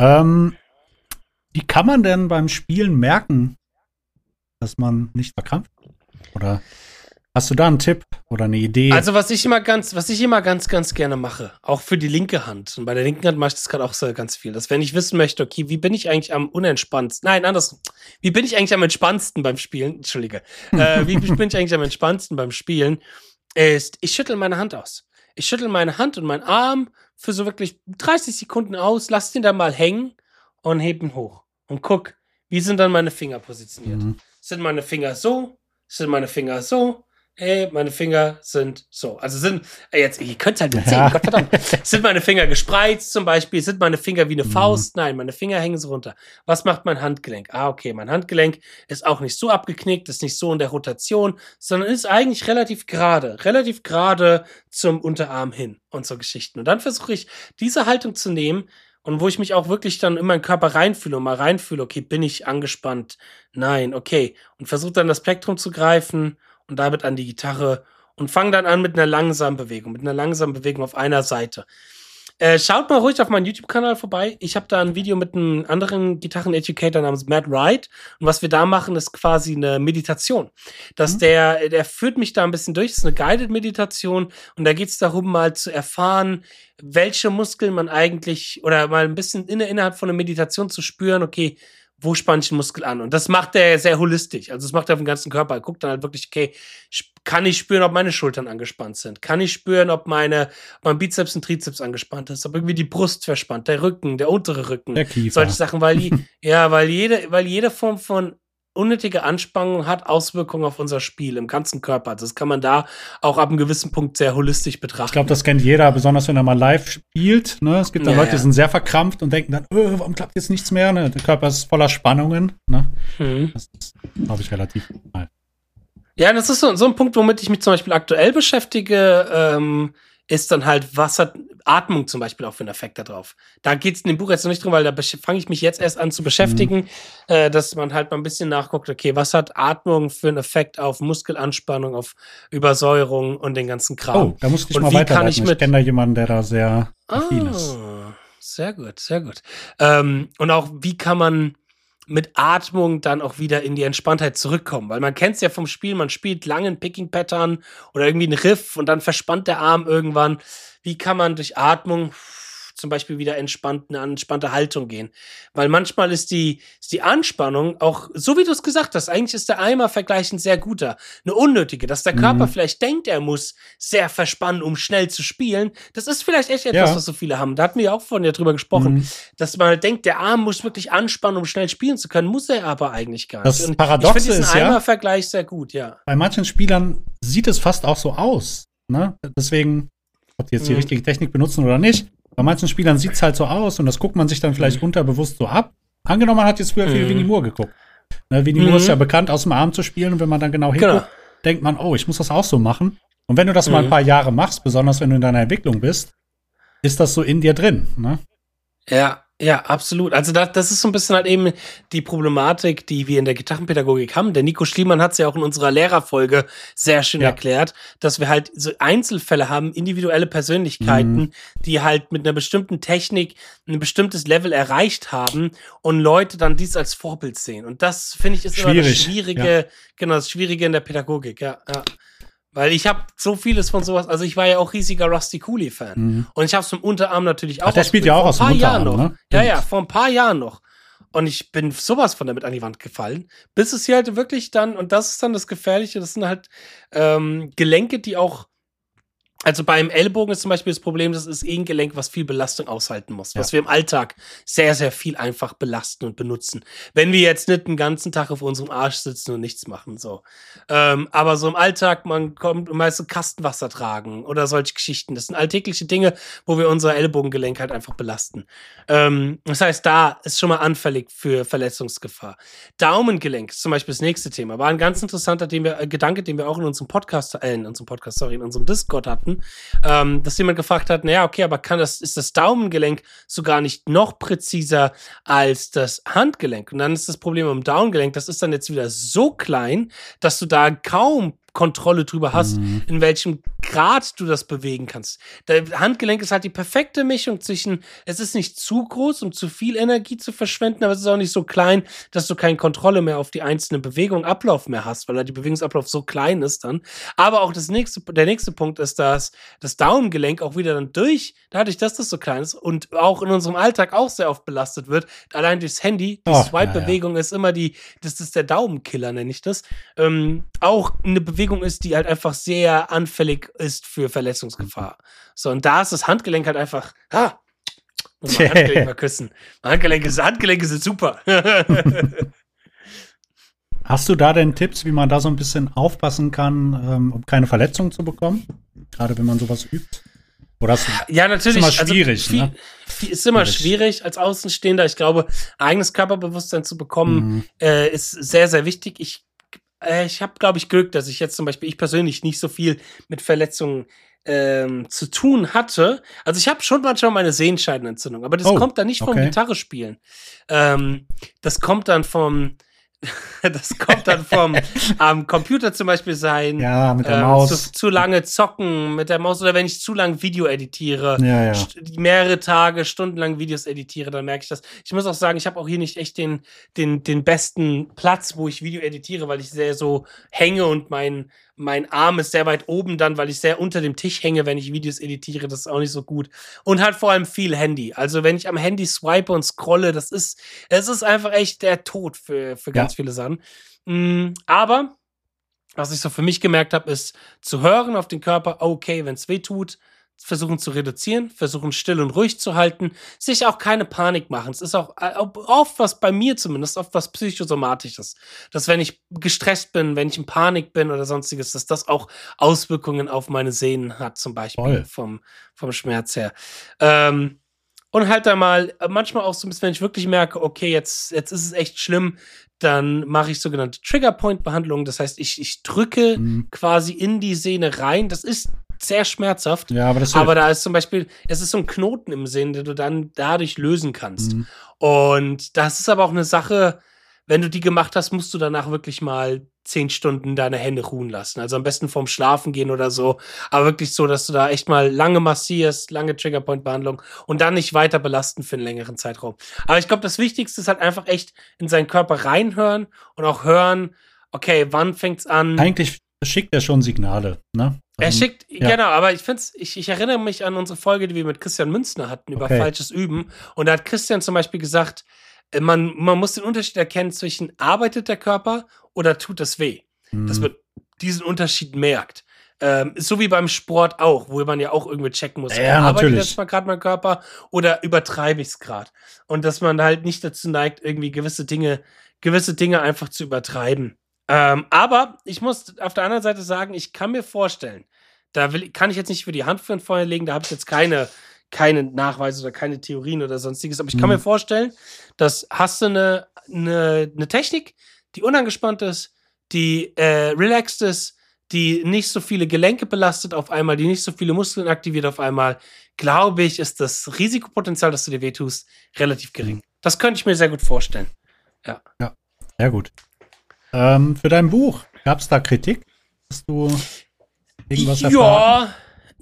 Wie kann man denn beim Spielen merken, dass man nicht verkrampft? Oder hast du da einen Tipp oder eine Idee? Also, was ich immer ganz gerne mache, auch für die linke Hand, und bei der linken Hand mache ich das gerade auch so ganz viel, dass wenn ich wissen möchte, okay, wie bin ich eigentlich am unentspannendsten, nein, andersrum, wie bin ich eigentlich am entspannendsten beim Spielen, Entschuldige, wie bin ich eigentlich am entspannendsten beim Spielen, ist, ich schüttel meine Hand aus. Ich schüttel meine Hand und meinen Arm für so wirklich 30 Sekunden aus, lass den da mal hängen und heb ihn hoch und guck, wie sind dann meine Finger positioniert. Sind meine Finger so? Sind meine Finger so? Meine Finger sind so. Also sind, jetzt, ihr könnt halt nicht sehen, Gottverdammt. Sind meine Finger gespreizt zum Beispiel? Sind meine Finger wie eine Faust? Nein, meine Finger hängen so runter. Was macht mein Handgelenk? Okay, mein Handgelenk ist auch nicht so abgeknickt, ist nicht so in der Rotation, sondern ist eigentlich relativ gerade zum Unterarm hin und so Geschichten. Und dann versuche ich, diese Haltung zu nehmen, und wo ich mich auch wirklich dann in meinen Körper reinfühle und mal reinfühle, okay, bin ich angespannt? Nein, okay. Und versuche dann das Plektrum zu greifen und damit an die Gitarre und fange dann an mit einer langsamen Bewegung auf einer Seite. Schaut mal ruhig auf meinen YouTube-Kanal vorbei. Ich habe da ein Video mit einem anderen Gitarren-Educator namens Matt Wright. Und was wir da machen, ist quasi eine Meditation. Der führt mich da ein bisschen durch. Das ist eine Guided-Meditation. Und da geht es darum, mal zu erfahren, welche Muskeln man eigentlich, oder mal ein bisschen innerhalb von einer Meditation zu spüren, okay, wo spanne ich den Muskel an? Und das macht er sehr holistisch. Also das macht er auf den ganzen Körper. Er guckt dann halt wirklich, okay, kann ich spüren, ob meine Schultern angespannt sind? Kann ich spüren, ob mein Bizeps und Trizeps angespannt ist? Ob irgendwie die Brust verspannt, der Rücken, der untere Rücken? Der Kiefer. Solche Sachen, weil jede Form von unnötige Anspannung hat Auswirkungen auf unser Spiel im ganzen Körper. Das kann man da auch ab einem gewissen Punkt sehr holistisch betrachten. Ich glaube, das kennt jeder, besonders wenn er mal live spielt. Ne? Es gibt dann Leute, die sind sehr verkrampft und denken dann, warum klappt jetzt nichts mehr? Ne? Der Körper ist voller Spannungen. Ne? Das ist, glaube ich, relativ normal. Ja, das ist so ein Punkt, womit ich mich zum Beispiel aktuell beschäftige, ist dann halt, was hat Atmung zum Beispiel auch für einen Effekt da drauf. Da geht es in dem Buch jetzt noch nicht drum, weil da fange ich mich jetzt erst an zu beschäftigen, dass man halt mal ein bisschen nachguckt, okay, was hat Atmung für einen Effekt auf Muskelanspannung, auf Übersäuerung und den ganzen Kram. Oh, da muss ich mal weiterleiten. Ich kenne da jemanden, der da sehr affin ist. Sehr gut, sehr gut. Und auch, wie kann man mit Atmung dann auch wieder in die Entspanntheit zurückkommen. Weil man kennt es ja vom Spiel, man spielt langen Picking-Pattern oder irgendwie einen Riff und dann verspannt der Arm irgendwann. Wie kann man durch Atmung zum Beispiel wieder eine entspannte Haltung gehen? Weil manchmal ist die Anspannung auch, so wie du es gesagt hast, eigentlich ist der Eimer-Vergleich ein sehr guter, eine unnötige, dass der Körper vielleicht denkt, er muss sehr verspannen, um schnell zu spielen. Das ist vielleicht echt etwas, was so viele haben. Da hatten wir auch vorhin ja drüber gesprochen, dass man halt denkt, der Arm muss wirklich anspannen, um schnell spielen zu können, muss er aber eigentlich gar nicht. Das Paradoxe ist ich finde diesen Eimer-Vergleich sehr gut, ja. Bei manchen Spielern sieht es fast auch so aus. Ne? Deswegen, ob die jetzt die richtige Technik benutzen oder nicht, bei manchen Spielern sieht es halt so aus und das guckt man sich dann vielleicht unterbewusst so ab. Angenommen, man hat jetzt früher viel Winnie Moore geguckt. Ne, Winnie Moore ist ja bekannt, aus dem Arm zu spielen und wenn man dann genau hinguckt, denkt man, oh, ich muss das auch so machen. Und wenn du das mal ein paar Jahre machst, besonders wenn du in deiner Entwicklung bist, ist das so in dir drin. Ne? Ja, absolut. Also das ist so ein bisschen halt eben die Problematik, die wir in der Gitarrenpädagogik haben. Der Nico Schliemann hat es ja auch in unserer Lehrerfolge sehr schön erklärt, dass wir halt so Einzelfälle haben, individuelle Persönlichkeiten, die halt mit einer bestimmten Technik ein bestimmtes Level erreicht haben und Leute dann dies als Vorbild sehen. Und das, finde ich, ist immer das Schwierige, das Schwierige in der Pädagogik, ja. Weil ich habe so vieles von sowas, also ich war ja auch riesiger Rusty Cooley-Fan. Und ich habe es vom Unterarm natürlich auch. Der spielt ja auch aus dem Unterarm, noch. Ne? Ja, vor ein paar Jahren noch. Und ich bin sowas von damit an die Wand gefallen, bis es hier halt wirklich dann, und das ist dann das Gefährliche, das sind halt Gelenke, die auch Also beim Ellbogen ist zum Beispiel das Problem, das ist ein Gelenk, was viel Belastung aushalten muss, was wir im Alltag sehr, sehr viel einfach belasten und benutzen. Wenn wir jetzt nicht den ganzen Tag auf unserem Arsch sitzen und nichts machen, so. Aber so im Alltag, man kommt meist Kastenwasser tragen oder solche Geschichten. Das sind alltägliche Dinge, wo wir unser Ellbogengelenk halt einfach belasten. Das heißt, da ist schon mal anfällig für Verletzungsgefahr. Daumengelenk ist zum Beispiel das nächste Thema. War ein ganz interessanter Gedanke, den wir auch in unserem in unserem Discord hatten. Dass jemand gefragt hat, naja, okay, aber ist das Daumengelenk sogar nicht noch präziser als das Handgelenk? Und dann ist das Problem am Daumengelenk, das ist dann jetzt wieder so klein, dass du da kaum Kontrolle drüber hast, in welchem Grad du das bewegen kannst. Der Handgelenk ist halt die perfekte Mischung zwischen, es ist nicht zu groß, um zu viel Energie zu verschwenden, aber es ist auch nicht so klein, dass du keine Kontrolle mehr auf die einzelne Bewegung, Ablauf mehr hast, weil die Bewegungsablauf so klein ist dann. Aber auch der nächste Punkt ist, dass das Daumengelenk auch wieder dann dadurch, dass das so klein ist und auch in unserem Alltag auch sehr oft belastet wird, allein durchs Handy, die Swipe-Bewegung ist immer das ist der Daumenkiller, nenne ich das, auch eine Bewegung ist, die halt einfach sehr anfällig ist für Verletzungsgefahr. So, und da ist das Handgelenk halt einfach, muss man Handgelenk mal küssen. Handgelenke sind super. Hast du da denn Tipps, wie man da so ein bisschen aufpassen kann, um keine Verletzung zu bekommen? Gerade wenn man sowas übt? Oder ja, natürlich. Ist immer schwierig, ne? Ist immer schwierig als Außenstehender. Ich glaube, eigenes Körperbewusstsein zu bekommen, ist sehr, sehr wichtig. Ich habe, glaube ich, Glück, dass ich jetzt zum Beispiel, ich persönlich nicht so viel mit Verletzungen zu tun hatte. Also ich habe schon manchmal meine Sehenscheidenentzündung, aber das kommt dann nicht vom Gitarrespielen. Das kommt dann vom am Computer zum Beispiel sein. Ja, mit der Maus. Zu lange zocken mit der Maus oder wenn ich zu lange Video editiere, mehrere Tage, stundenlang Videos editiere, dann merke ich das. Ich muss auch sagen, ich habe auch hier nicht echt den besten Platz, wo ich Video editiere, weil ich sehr so hänge und mein Arm ist sehr weit oben dann, weil ich sehr unter dem Tisch hänge, wenn ich Videos editiere. Das ist auch nicht so gut. Und halt vor allem viel Handy. Also wenn ich am Handy swipe und scrolle, es ist einfach echt der Tod für ganz viele Sachen. Aber was ich so für mich gemerkt habe, ist zu hören auf den Körper, okay, wenn es weh tut, versuchen zu reduzieren, versuchen still und ruhig zu halten, sich auch keine Panik machen. Es ist auch oft was bei mir zumindest, oft was Psychosomatisches. Dass wenn ich gestresst bin, wenn ich in Panik bin oder sonstiges, dass das auch Auswirkungen auf meine Sehnen hat, zum Beispiel vom Schmerz her. Und halt da mal, manchmal auch so ein bisschen, wenn ich wirklich merke, okay, jetzt ist es echt schlimm, dann mache ich sogenannte Trigger-Point-Behandlungen. Das heißt, ich drücke quasi in die Sehne rein. Das ist sehr schmerzhaft. Ja, aber da ist zum Beispiel, es ist so ein Knoten im Sehnen, den du dann dadurch lösen kannst. Und das ist aber auch eine Sache, wenn du die gemacht hast, musst du danach wirklich mal 10 Stunden deine Hände ruhen lassen. Also am besten vorm Schlafen gehen oder so. Aber wirklich so, dass du da echt mal lange massierst, lange Triggerpoint-Behandlung und dann nicht weiter belasten für einen längeren Zeitraum. Aber ich glaube, das Wichtigste ist halt einfach echt in seinen Körper reinhören und auch hören, okay, wann fängt's an? Eigentlich schickt er schon Signale, ne? Er schickt, genau, aber ich erinnere mich an unsere Folge, die wir mit Christian Münzner hatten, über falsches Üben. Und da hat Christian zum Beispiel gesagt, man muss den Unterschied erkennen zwischen arbeitet der Körper oder tut es weh. Dass man diesen Unterschied merkt. So wie beim Sport auch, wo man ja auch irgendwie checken muss, arbeitet jetzt mal gerade mein Körper oder übertreibe ich es gerade? Und dass man halt nicht dazu neigt, irgendwie gewisse Dinge einfach zu übertreiben. Aber ich muss auf der anderen Seite sagen, ich kann mir vorstellen, kann ich jetzt nicht für die Hand für Feuer legen, da habe ich jetzt keine Nachweise oder keine Theorien oder sonstiges, aber ich kann mir vorstellen, dass hast du eine Technik, die unangespannt ist, die relaxed ist, die nicht so viele Gelenke belastet auf einmal, die nicht so viele Muskeln aktiviert auf einmal, glaube ich, ist das Risikopotenzial, dass du dir wehtust, relativ gering. Das könnte ich mir sehr gut vorstellen. Ja, sehr gut. Für dein Buch, gab es da Kritik? Hast du irgendwas erfahren?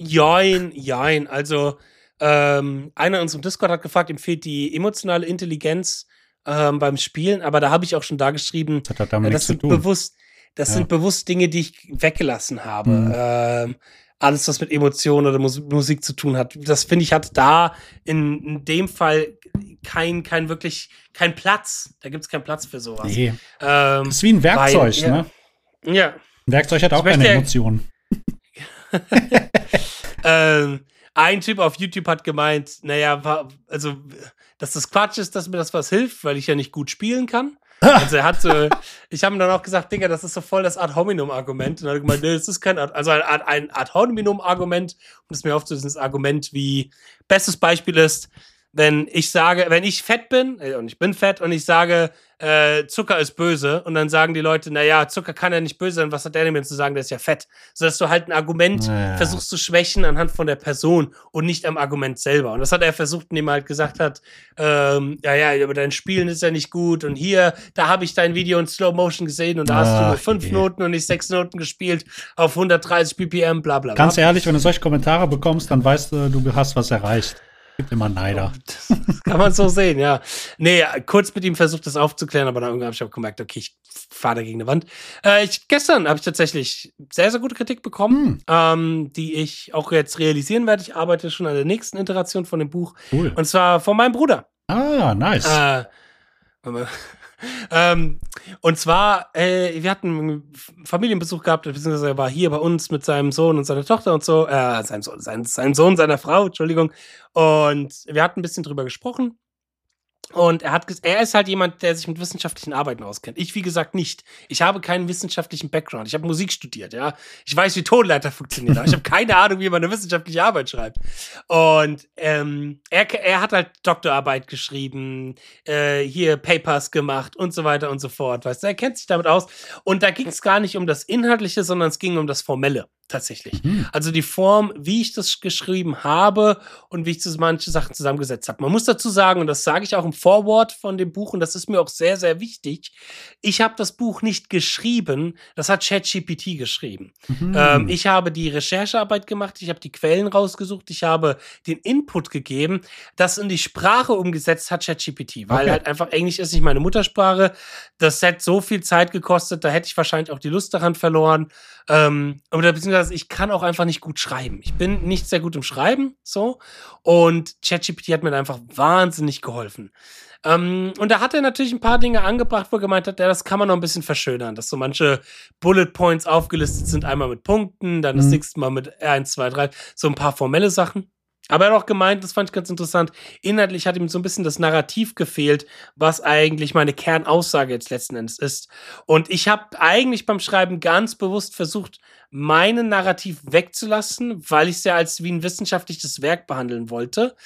Jein. Also, einer in unserem Discord hat gefragt, ihm fehlt die emotionale Intelligenz beim Spielen, aber da habe ich auch schon da geschrieben, das hat damit nichts zu tun. Sind bewusst Dinge, die ich weggelassen habe. Alles, was mit Emotionen oder Musik zu tun hat. Das, finde ich, hat da in dem Fall kein Platz. Da gibt es keinen Platz für sowas. Nee. Das ist wie ein Werkzeug, ne? Ja. Ein Werkzeug hat auch keine Emotionen. Ein Typ auf YouTube hat gemeint, naja, also, dass das Quatsch ist, dass mir das was hilft, weil ich ja nicht gut spielen kann. Also ich habe ihm dann auch gesagt, Digga, das ist so voll das Ad hominem-Argument. Und dann hat er gemeint, nee, das ist kein ein Ad hominem-Argument, um es mir aufzulösen, das Argument wie, bestes Beispiel ist, wenn ich fett bin, und ich bin fett, und ich sage, Zucker ist böse, und dann sagen die Leute, naja, Zucker kann ja nicht böse sein, was hat der denn mir zu sagen, der ist ja fett. So dass du halt ein Argument versuchst zu schwächen anhand von der Person und nicht am Argument selber. Und das hat er versucht, indem er halt gesagt hat, ja, aber dein Spielen ist ja nicht gut, und hier, da habe ich dein Video in Slow Motion gesehen, und da hast du nur 5 Noten und nicht 6 Noten gespielt auf 130 BPM, bla bla bla. Ganz ehrlich, wenn du solche Kommentare bekommst, dann weißt du hast was erreicht. Gibt immer Neider. Das kann man so sehen, ja. Nee, kurz mit ihm versucht, das aufzuklären, aber dann irgendwann habe ich auch gemerkt, okay, ich fahre da gegen eine Wand. Gestern habe ich tatsächlich sehr, sehr gute Kritik bekommen, die ich auch jetzt realisieren werde. Ich arbeite schon an der nächsten Iteration von dem Buch. Cool. Und zwar von meinem Bruder. Ah, nice. Und zwar, wir hatten einen Familienbesuch gehabt, beziehungsweise er war hier bei uns mit seinem Sohn und seiner Tochter und so, seinem Sohn, seiner Frau, Entschuldigung. Und wir hatten ein bisschen drüber gesprochen. Und er ist halt jemand, der sich mit wissenschaftlichen Arbeiten auskennt. Ich, wie gesagt, nicht. Ich habe keinen wissenschaftlichen Background. Ich habe Musik studiert, ja. Ich weiß, wie Tonleiter funktionieren, aber ich habe keine Ahnung, wie man eine wissenschaftliche Arbeit schreibt. Und er hat halt Doktorarbeit geschrieben, hier Papers gemacht und so weiter und so fort. Weißt du, er kennt sich damit aus. Und da ging es gar nicht um das Inhaltliche, sondern es ging um das Formelle. Tatsächlich. Also die Form, wie ich das geschrieben habe und wie ich manche Sachen zusammengesetzt habe. Man muss dazu sagen, und das sage ich auch im Vorwort von dem Buch, und das ist mir auch sehr, sehr wichtig, ich habe das Buch nicht geschrieben, das hat ChatGPT geschrieben. Ich habe die Recherchearbeit gemacht, ich habe die Quellen rausgesucht, ich habe den Input gegeben, das in die Sprache umgesetzt hat ChatGPT, weil halt einfach Englisch ist nicht meine Muttersprache. Das hätte so viel Zeit gekostet, da hätte ich wahrscheinlich auch die Lust daran verloren. Oder beziehungsweise ich kann auch einfach nicht gut schreiben. Ich bin nicht sehr gut im Schreiben, so. Und ChatGPT hat mir da einfach wahnsinnig geholfen. Und da hat er natürlich ein paar Dinge angebracht, wo er gemeint hat, ja, das kann man noch ein bisschen verschönern, dass so manche Bullet Points aufgelistet sind, einmal mit Punkten, dann das nächste Mal mit 1, 2, 3, so ein paar formelle Sachen. Aber er hat auch gemeint, das fand ich ganz interessant, inhaltlich hat ihm so ein bisschen das Narrativ gefehlt, was eigentlich meine Kernaussage jetzt letzten Endes ist. Und ich habe eigentlich beim Schreiben ganz bewusst versucht, meinen Narrativ wegzulassen, weil ich es ja als wie ein wissenschaftliches Werk behandeln wollte.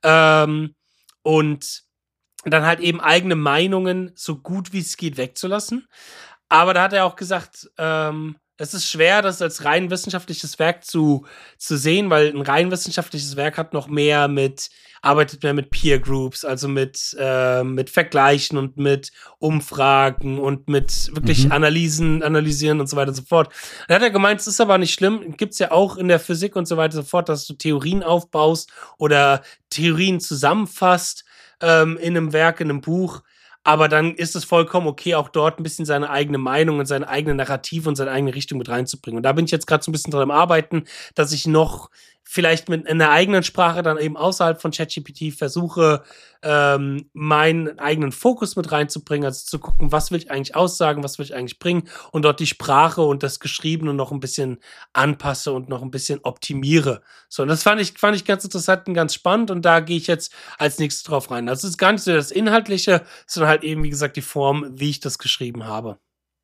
Und dann halt eben eigene Meinungen so gut wie es geht wegzulassen. Aber da hat er auch gesagt, es ist schwer, das als rein wissenschaftliches Werk zu sehen, weil ein rein wissenschaftliches Werk hat noch mehr arbeitet mehr mit Peer Groups, also mit Vergleichen und mit Umfragen und mit wirklich analysieren und so weiter und so fort. Dann hat er gemeint, es ist aber nicht schlimm, gibt's ja auch in der Physik und so weiter und so fort, dass du Theorien aufbaust oder Theorien zusammenfasst in einem Werk, in einem Buch. Aber dann ist es vollkommen okay, auch dort ein bisschen seine eigene Meinung und seine eigene Narrative und seine eigene Richtung mit reinzubringen. Und da bin ich jetzt gerade so ein bisschen dran am Arbeiten, dass ich noch vielleicht mit einer eigenen Sprache dann eben außerhalb von ChatGPT versuche, meinen eigenen Fokus mit reinzubringen, also zu gucken, was will ich eigentlich aussagen, was will ich eigentlich bringen und dort die Sprache und das Geschriebene noch ein bisschen anpasse und noch ein bisschen optimiere. So, und das fand ich ganz interessant und ganz spannend und da gehe ich jetzt als nächstes drauf rein. Also es ist gar nicht so das Inhaltliche, sondern halt eben, wie gesagt, die Form, wie ich das geschrieben habe.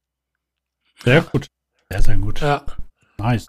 Sehr gut. Sehr, sehr gut. Ja. Nice.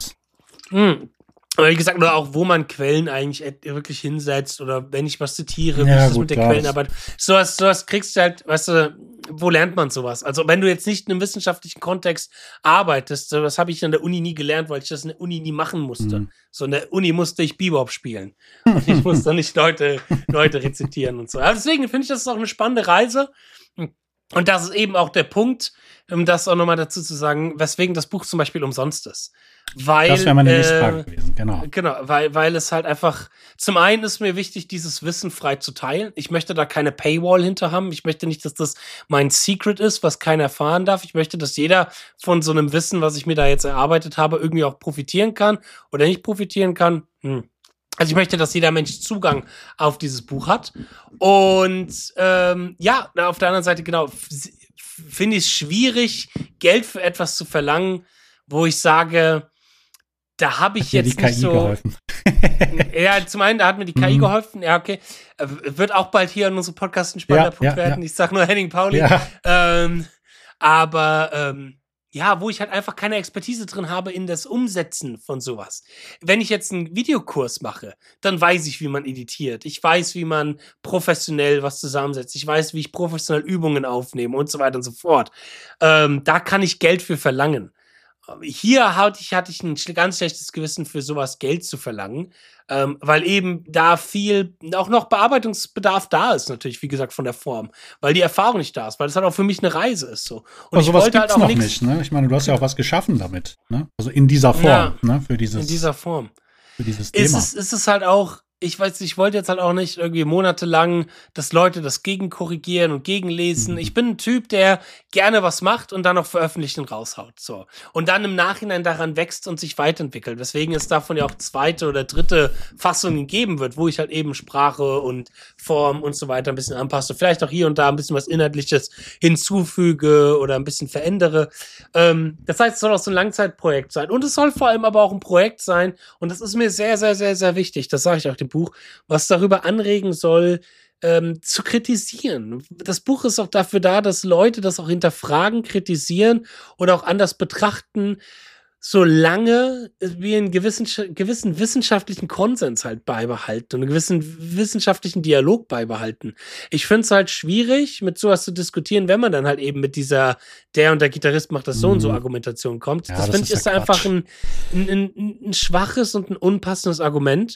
Aber wie gesagt, oder auch, wo man Quellen eigentlich wirklich hinsetzt oder wenn ich was zitiere, wie Ja, ich das gut, mit der klar. Quellenarbeit. Sowas kriegst du halt, weißt du, wo lernt man sowas? Also, wenn du jetzt nicht in einem wissenschaftlichen Kontext arbeitest, das habe ich an der Uni nie gelernt, weil ich das in der Uni nie machen musste. So in der Uni musste ich Bebop spielen. Und ich musste nicht Leute rezitieren und so. Aber deswegen finde ich, das ist auch eine spannende Reise. Und das ist eben auch der Punkt, um das auch nochmal dazu zu sagen, weswegen das Buch zum Beispiel umsonst ist. Weil, Das wäre meine nächste Frage gewesen, genau. Genau, weil es halt einfach, zum einen ist mir wichtig, dieses Wissen frei zu teilen. Ich möchte da keine Paywall hinter haben. Ich möchte nicht, dass das mein Secret ist, was keiner erfahren darf. Ich möchte, dass jeder von so einem Wissen, was ich mir da jetzt erarbeitet habe, irgendwie auch profitieren kann oder nicht profitieren kann. Also ich möchte, dass jeder Mensch Zugang auf dieses Buch hat. Und ja, auf der anderen Seite, genau, finde ich es schwierig, Geld für etwas zu verlangen, wo ich sage, Da habe ich hat dir jetzt die nicht KI so geholfen. Ja, zum einen, da hat mir die KI geholfen. Ja, okay. Wird auch bald hier in unserem Podcast ein spannender Punkt werden. Ich sag nur Henning Pauli. Ja. Ja, wo ich halt einfach keine Expertise drin habe in das Umsetzen von sowas. Wenn ich jetzt einen Videokurs mache, dann weiß ich, wie man editiert. Ich weiß, wie man professionell was zusammensetzt. Ich weiß, wie ich professionell Übungen aufnehme und so weiter und so fort. Da kann ich Geld für verlangen. Hier hatte ich ein ganz schlechtes Gewissen, für sowas Geld zu verlangen, weil eben da viel, auch noch Bearbeitungsbedarf da ist, natürlich, wie gesagt, von der Form, weil die Erfahrung nicht da ist, weil das halt auch für mich eine Reise ist. So. Und aber sowas gibt's halt auch noch nicht, ne? Ich meine, du hast ja auch was geschaffen damit, ne? Also in dieser Form, ne? Für dieses Thema. Ist es halt auch, ich wollte jetzt halt auch nicht irgendwie monatelang, dass Leute das gegenkorrigieren und gegenlesen. Ich bin ein Typ, der gerne was macht und dann auch veröffentlicht und raushaut. So. Und dann im Nachhinein daran wächst und sich weiterentwickelt. Weswegen es davon ja auch zweite oder dritte Fassungen geben wird, wo ich halt eben Sprache und Form und so weiter ein bisschen anpasse. Vielleicht auch hier und da ein bisschen was Inhaltliches hinzufüge oder ein bisschen verändere. Das heißt, es soll auch so ein Langzeitprojekt sein. Und es soll vor allem aber auch ein Projekt sein. Und das ist mir sehr, sehr, sehr, sehr wichtig. Das sage ich auch dem Buch, was darüber anregen soll, zu kritisieren. Das Buch ist auch dafür da, dass Leute das auch hinterfragen, kritisieren oder auch anders betrachten, solange wir einen gewissen wissenschaftlichen Konsens halt beibehalten und einen gewissen wissenschaftlichen Dialog beibehalten. Ich finde es halt schwierig, mit sowas zu diskutieren, wenn man dann halt eben mit dieser, der und der Gitarrist macht das so und so Argumentation kommt. Ja, das finde ich ist einfach ein schwaches und ein unpassendes Argument.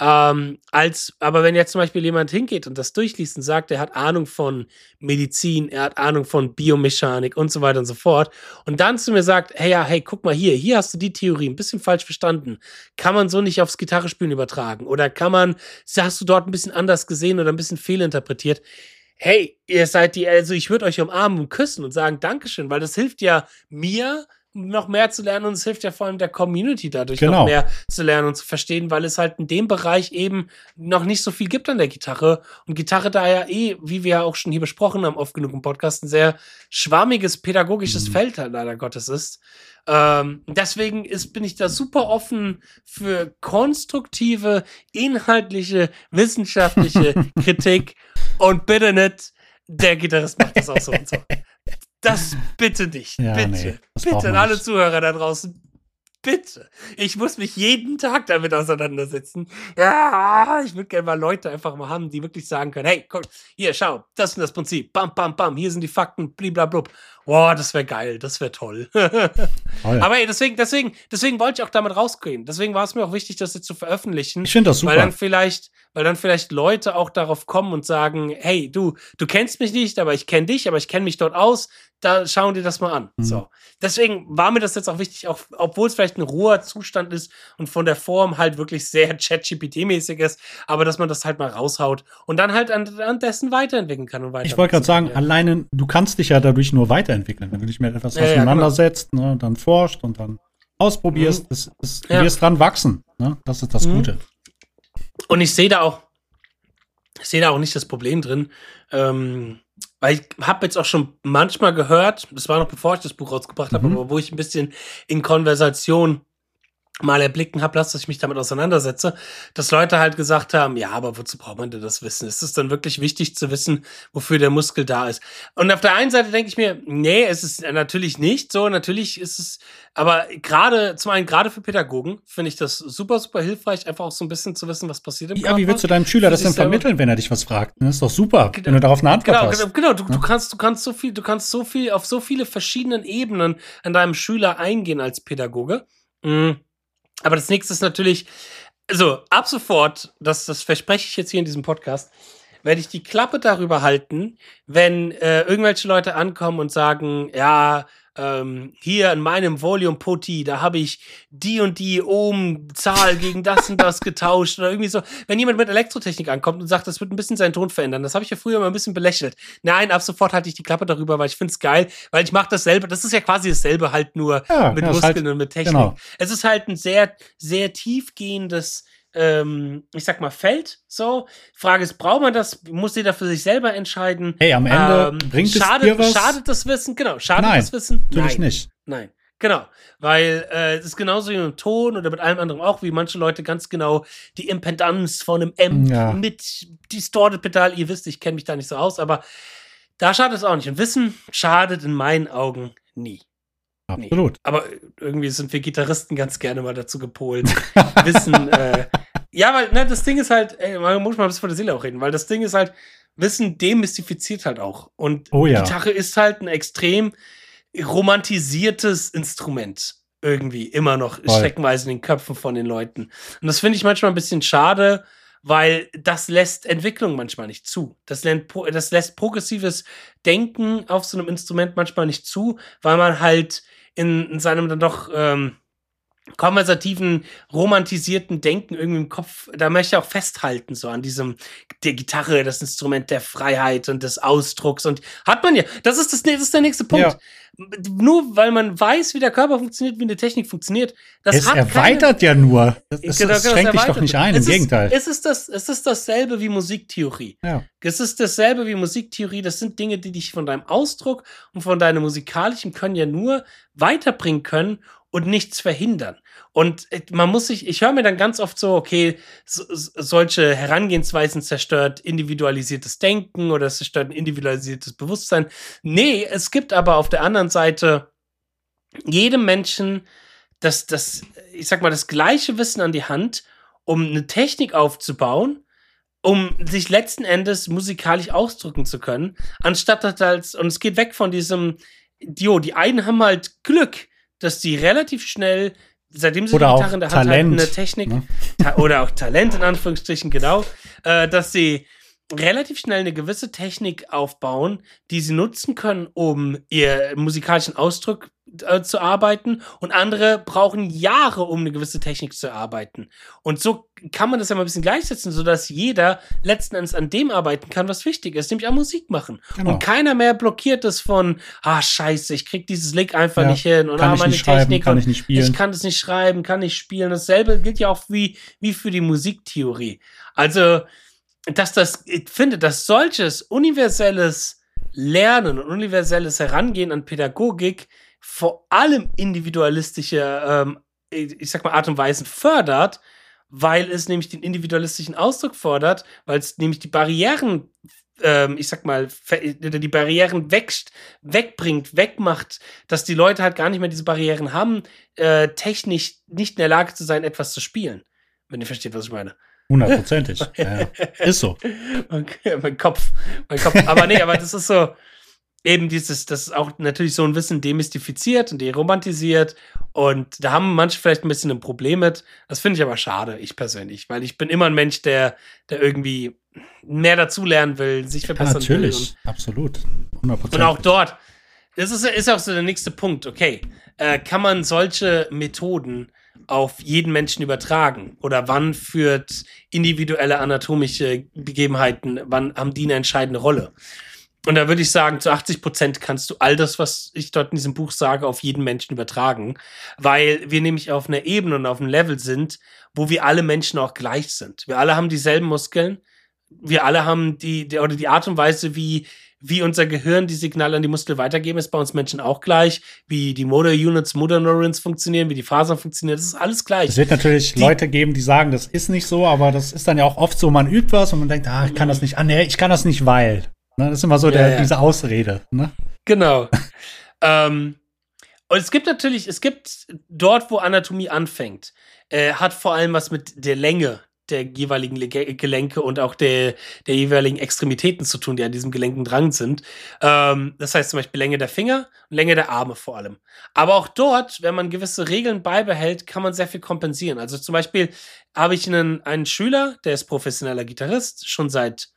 Aber wenn jetzt zum Beispiel jemand hingeht und das durchliest und sagt, er hat Ahnung von Medizin, er hat Ahnung von Biomechanik und so weiter und so fort und dann zu mir sagt, hey, guck mal hier hast du die Theorie ein bisschen falsch verstanden, kann man so nicht aufs Gitarrespielen übertragen oder hast du dort ein bisschen anders gesehen oder ein bisschen fehlinterpretiert. Hey, ich würde euch umarmen und küssen und sagen Dankeschön, weil das hilft ja mir, noch mehr zu lernen und es hilft ja vor allem der Community dadurch noch mehr zu lernen und zu verstehen, weil es halt in dem Bereich eben noch nicht so viel gibt an der Gitarre und Gitarre da ja wie wir ja auch schon hier besprochen haben, oft genug im Podcast, ein sehr schwammiges pädagogisches Feld halt leider Gottes ist. Deswegen bin ich da super offen für konstruktive, inhaltliche, wissenschaftliche Kritik und bitte nicht, der Gitarrist macht das auch so und so. Das bitte nicht. Ja, bitte. Bitte an alle Zuhörer da draußen. Bitte. Ich muss mich jeden Tag damit auseinandersetzen. Ja, ich würde gerne mal Leute einfach mal haben, die wirklich sagen können, hey, guck, hier, schau, das ist das Prinzip. Bam, bam, bam, hier sind die Fakten, bliblablub. Boah, das wäre geil, das wäre toll. Aber hey, deswegen wollte ich auch damit rausgehen. Deswegen war es mir auch wichtig, das jetzt zu veröffentlichen. Ich finde das super. Weil dann vielleicht Leute auch darauf kommen und sagen, hey, du kennst mich nicht, aber ich kenne dich, aber ich kenne mich dort aus, da schauen dir das mal an. So. Deswegen war mir das jetzt auch wichtig, auch, obwohl es vielleicht ein roher Zustand ist und von der Form halt wirklich sehr ChatGPT-mäßig ist, aber dass man das halt mal raushaut und dann halt an dessen weiterentwickeln kann und weiter. Ich wollte gerade sagen, alleine, du kannst dich ja dadurch nur weiterentwickeln, wenn du dich mit etwas auseinandersetzt, ne, dann forscht und dann ausprobierst, du wirst dran wachsen, ne? Das ist das Gute. Und ich sehe da auch nicht das Problem drin, weil ich habe jetzt auch schon manchmal gehört, das war noch bevor ich das Buch rausgebracht habe, aber wo ich ein bisschen in Konversation mal erblicken habe lassen, dass ich mich damit auseinandersetze, dass Leute halt gesagt haben, ja, aber wozu braucht man denn das Wissen? Ist es dann wirklich wichtig zu wissen, wofür der Muskel da ist? Und auf der einen Seite denke ich mir, nee, es ist natürlich nicht so, natürlich ist es, aber zum einen gerade für Pädagogen finde ich das super, super hilfreich, einfach auch so ein bisschen zu wissen, was passiert im Körper. Ja, wie willst du deinem Schüler das denn vermitteln, wenn er dich was fragt? Das ist doch super, wenn du darauf eine Antwort hast. Genau, du kannst so viel auf so viele verschiedenen Ebenen an deinem Schüler eingehen als Pädagoge. Aber das nächste ist natürlich, also ab sofort, das verspreche ich jetzt hier in diesem Podcast, werde ich die Klappe darüber halten, wenn irgendwelche Leute ankommen und sagen, ja, hier in meinem Volume Putty, da habe ich die und die Ohm-Zahl gegen das und das getauscht oder irgendwie so. Wenn jemand mit Elektrotechnik ankommt und sagt, das wird ein bisschen seinen Ton verändern, das habe ich ja früher mal ein bisschen belächelt. Nein, ab sofort halte ich die Klappe darüber, weil ich finde es geil, weil ich mache dasselbe, das ist ja quasi dasselbe halt nur mit Muskeln halt, und mit Technik. Genau. Es ist halt ein sehr, sehr tiefgehendes ich sag mal, Feld, so. Frage ist, braucht man das? Muss jeder für sich selber entscheiden? Hey, am Ende bringt es dir was? Schadet das Wissen? Genau, schadet Nein, das Wissen? Natürlich nicht. Nein, Genau, weil es ist genauso wie mit dem Ton oder mit allem anderen auch, wie manche Leute ganz genau die Impedanz von einem Amp mit Distorted Pedal, ihr wisst, ich kenne mich da nicht so aus, aber da schadet es auch nicht. Und Wissen schadet in meinen Augen nie. Absolut. Nee. Aber irgendwie sind wir Gitarristen ganz gerne mal dazu gepolt. Wissen, ja, weil das Ding ist halt, man muss mal ein bisschen von der Seele auch reden, weil das Ding ist halt, Wissen demystifiziert halt auch. Und Gitarre ist halt ein extrem romantisiertes Instrument irgendwie immer noch streckenweise in den Köpfen von den Leuten. Und das finde ich manchmal ein bisschen schade, weil das lässt Entwicklung manchmal nicht zu. Das lässt progressives Denken auf so einem Instrument manchmal nicht zu, weil man halt in seinem dann doch konversativen, romantisierten Denken irgendwie im Kopf, da möchte ich auch festhalten, so an diesem, der Gitarre, das Instrument der Freiheit und des Ausdrucks und hat man ja, das ist der nächste Punkt. Ja. Nur weil man weiß, wie der Körper funktioniert, wie eine Technik funktioniert, das es erweitert ja nur. Das schränkt dich doch nicht ein, im Gegenteil. Es ist dasselbe wie Musiktheorie. Ja. Es ist dasselbe wie Musiktheorie, das sind Dinge, die dich von deinem Ausdruck und von deinem musikalischen Können ja nur weiterbringen können und nichts verhindern. Und ich höre mir dann ganz oft so, okay, solche Herangehensweisen zerstört individualisiertes Denken oder es zerstört ein individualisiertes Bewusstsein. Nee, es gibt aber auf der anderen Seite jedem Menschen ich sag mal, das gleiche Wissen an die Hand, um eine Technik aufzubauen, um sich letzten Endes musikalisch ausdrücken zu können, anstatt und es geht weg von diesem, die einen haben halt Glück, dass die relativ schnell, seitdem sie oder die Gitarre in der Hand halten, eine Technik, ne? Oder auch Talent in Anführungsstrichen, genau, dass sie relativ schnell eine gewisse Technik aufbauen, die sie nutzen können, um ihr musikalischen Ausdruck zu arbeiten, und andere brauchen Jahre, um eine gewisse Technik zu erarbeiten. Und so kann man das ja mal ein bisschen gleichsetzen, sodass jeder letzten Endes an dem arbeiten kann, was wichtig ist, nämlich an Musik machen. Genau. Und keiner mehr blockiert ist von, scheiße, ich krieg dieses Lick einfach nicht hin, und meine Technik, kann ich nicht spielen. Ich kann das nicht schreiben, kann nicht spielen. Dasselbe gilt ja auch wie für die Musiktheorie. Also, ich finde, dass solches universelles Lernen und universelles Herangehen an Pädagogik vor allem individualistische, ich sag mal, Art und Weisen fördert, weil es nämlich den individualistischen Ausdruck fordert, weil es nämlich die Barrieren, ich sag mal, die Barrieren wegbringt, wegmacht, dass die Leute halt gar nicht mehr diese Barrieren haben, technisch nicht in der Lage zu sein, etwas zu spielen. Wenn ihr versteht, was ich meine. 100%. Ja, ist so. Okay, mein Kopf. Aber nee, aber das ist so, eben das ist auch natürlich so ein Wissen demystifiziert und deromantisiert, und da haben manche vielleicht ein bisschen ein Problem mit. Das finde ich aber schade, ich persönlich, weil ich bin immer ein Mensch, der irgendwie mehr dazulernen will, sich verbessern will. Natürlich, absolut. 100%. Und auch dort, das ist auch so der nächste Punkt, okay, kann man solche Methoden auf jeden Menschen übertragen? Oder wann führt individuelle anatomische Begebenheiten, wann haben die eine entscheidende Rolle? Und da würde ich sagen, zu 80% kannst du all das, was ich dort in diesem Buch sage, auf jeden Menschen übertragen, weil wir nämlich auf einer Ebene und auf einem Level sind, wo wir alle Menschen auch gleich sind. Wir alle haben dieselben Muskeln, wir alle haben die Art und Weise, wie unser Gehirn die Signale an die Muskeln weitergeben, ist bei uns Menschen auch gleich, wie die Motor Neurons funktionieren, wie die Fasern funktionieren, das ist alles gleich. Es wird natürlich Leute geben, die sagen, das ist nicht so, aber das ist dann ja auch oft so, man übt was und man denkt, ich kann das nicht, ich kann das nicht, weil. Ne, das ist immer so diese Ausrede. Ne? Genau. Und es gibt dort, wo Anatomie anfängt, hat vor allem was mit der Länge der jeweiligen Gelenke und auch der jeweiligen Extremitäten zu tun, die an diesem Gelenken dran sind. Das heißt zum Beispiel Länge der Finger und Länge der Arme vor allem. Aber auch dort, wenn man gewisse Regeln beibehält, kann man sehr viel kompensieren. Also zum Beispiel habe ich einen Schüler, der ist professioneller Gitarrist, schon seit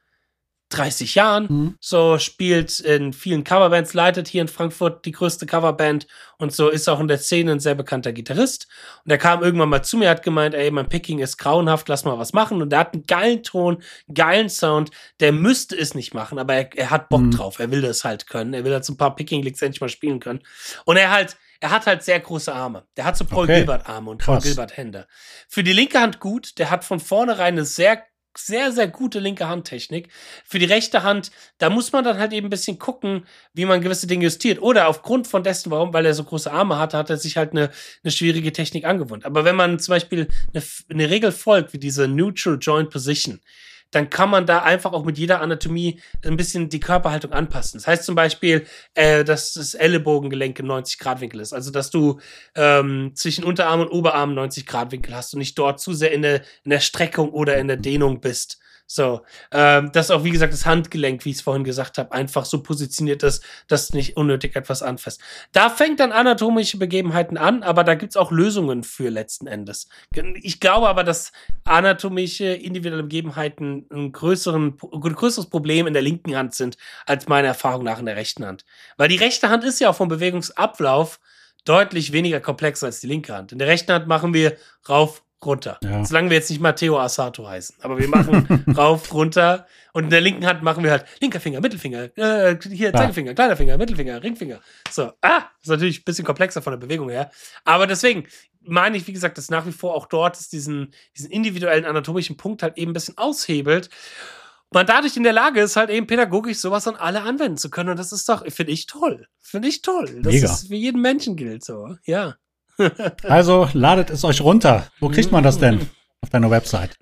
30 Jahren, so spielt in vielen Coverbands, leitet hier in Frankfurt die größte Coverband und so ist auch in der Szene ein sehr bekannter Gitarrist. Und der kam irgendwann mal zu mir, hat gemeint, mein Picking ist grauenhaft, lass mal was machen. Und der hat einen geilen Ton, geilen Sound, der müsste es nicht machen, aber er hat Bock drauf, er will das halt können, er will halt so ein paar Picking-Licks endlich mal spielen können. Und er hat halt sehr große Arme. Der hat so Paul Gilbert-Arme und Paul Gilbert-Hände. Für die linke Hand gut, der hat von vornherein eine sehr sehr, sehr gute linke Handtechnik. Für die rechte Hand, da muss man dann halt eben ein bisschen gucken, wie man gewisse Dinge justiert. Oder aufgrund von dessen, weil er so große Arme hatte, hat er sich halt eine schwierige Technik angewohnt. Aber wenn man zum Beispiel eine Regel folgt, wie diese Neutral Joint Position, dann kann man da einfach auch mit jeder Anatomie ein bisschen die Körperhaltung anpassen. Das heißt zum Beispiel, dass das Ellenbogengelenk im 90-Grad-Winkel ist. Also, dass du zwischen Unterarm und Oberarm 90-Grad-Winkel hast und nicht dort zu sehr in der Streckung oder in der Dehnung bist. So, dass auch, wie gesagt, das Handgelenk, wie ich es vorhin gesagt habe, einfach so positioniert ist, dass nicht unnötig etwas anfasst. Da fängt dann anatomische Begebenheiten an, aber da gibt's auch Lösungen für letzten Endes. Ich glaube aber, dass anatomische, individuelle Begebenheiten ein größeres Problem in der linken Hand sind, als meiner Erfahrung nach in der rechten Hand. Weil die rechte Hand ist ja auch vom Bewegungsablauf deutlich weniger komplex als die linke Hand. In der rechten Hand machen wir rauf, runter. Ja. Solange wir jetzt nicht Matteo Asato heißen. Aber wir machen rauf, runter. Und in der linken Hand machen wir halt linker Finger, Mittelfinger, hier Zeigefinger, kleiner Finger, Mittelfinger, Ringfinger. So, ist natürlich ein bisschen komplexer von der Bewegung her. Aber deswegen meine ich, wie gesagt, dass nach wie vor auch dort ist diesen individuellen anatomischen Punkt halt eben ein bisschen aushebelt. Man dadurch in der Lage ist, halt eben pädagogisch sowas an alle anwenden zu können. Und das ist doch, finde ich toll. Das ist für jeden Menschen gilt so, ja. Also ladet es euch runter. Wo kriegt man das denn? Auf deiner Website?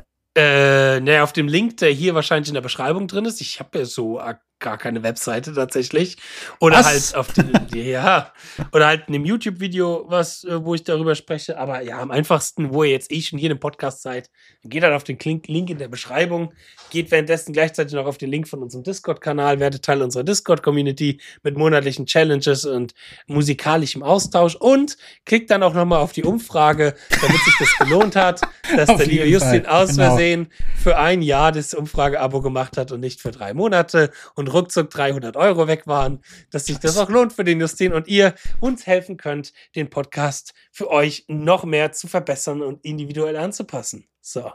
Auf dem Link, der hier wahrscheinlich in der Beschreibung drin ist. Ich habe ja so gar keine Webseite tatsächlich. Oder halt auf oder halt in dem YouTube-Video, wo ich darüber spreche. Aber ja, am einfachsten, wo ihr jetzt schon hier in dem Podcast seid, geht halt auf den Link in der Beschreibung. Geht währenddessen gleichzeitig noch auf den Link von unserem Discord-Kanal, werdet Teil unserer Discord-Community mit monatlichen Challenges und musikalischem Austausch und klickt dann auch nochmal auf die Umfrage, damit sich das gelohnt hat, dass der liebe Justin aus Versehen für ein Jahr das Umfrage-Abo gemacht hat und nicht für 3 Monate und ruckzuck 300 € weg waren, dass sich das auch lohnt für den Justin und ihr uns helfen könnt, den Podcast für euch noch mehr zu verbessern und individuell anzupassen. So.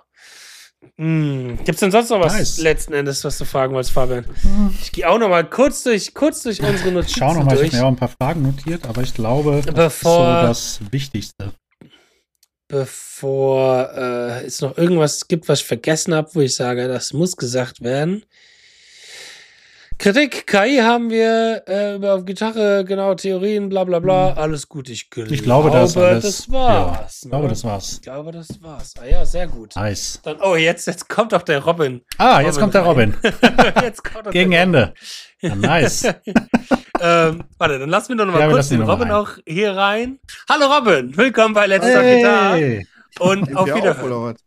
Gibt's denn sonst noch was letzten Endes, was du fragen wolltest, Fabian? Ich gehe auch noch mal kurz durch unsere Notizen durch. Schau noch mal, ich habe mir auch ein paar Fragen notiert, aber ich glaube, das ist so das Wichtigste. Bevor es noch irgendwas gibt, was ich vergessen habe, wo ich sage, das muss gesagt werden. Kritik, KI haben wir über Gitarre, genau, Theorien, bla bla bla, alles gut. Ich glaube, das war's. Ja, ich glaube, das war's. Ich glaube, das war's. Ah ja, sehr gut. Nice. Dann, jetzt kommt doch der Robin. Jetzt kommt der Robin. Jetzt kommt Gegen Ende. Ja, nice. Warte, dann lassen wir doch noch mal kurz den Robin auch hier rein. Hallo Robin, willkommen bei Let's Talk Guitar. Und auf Wiederhören.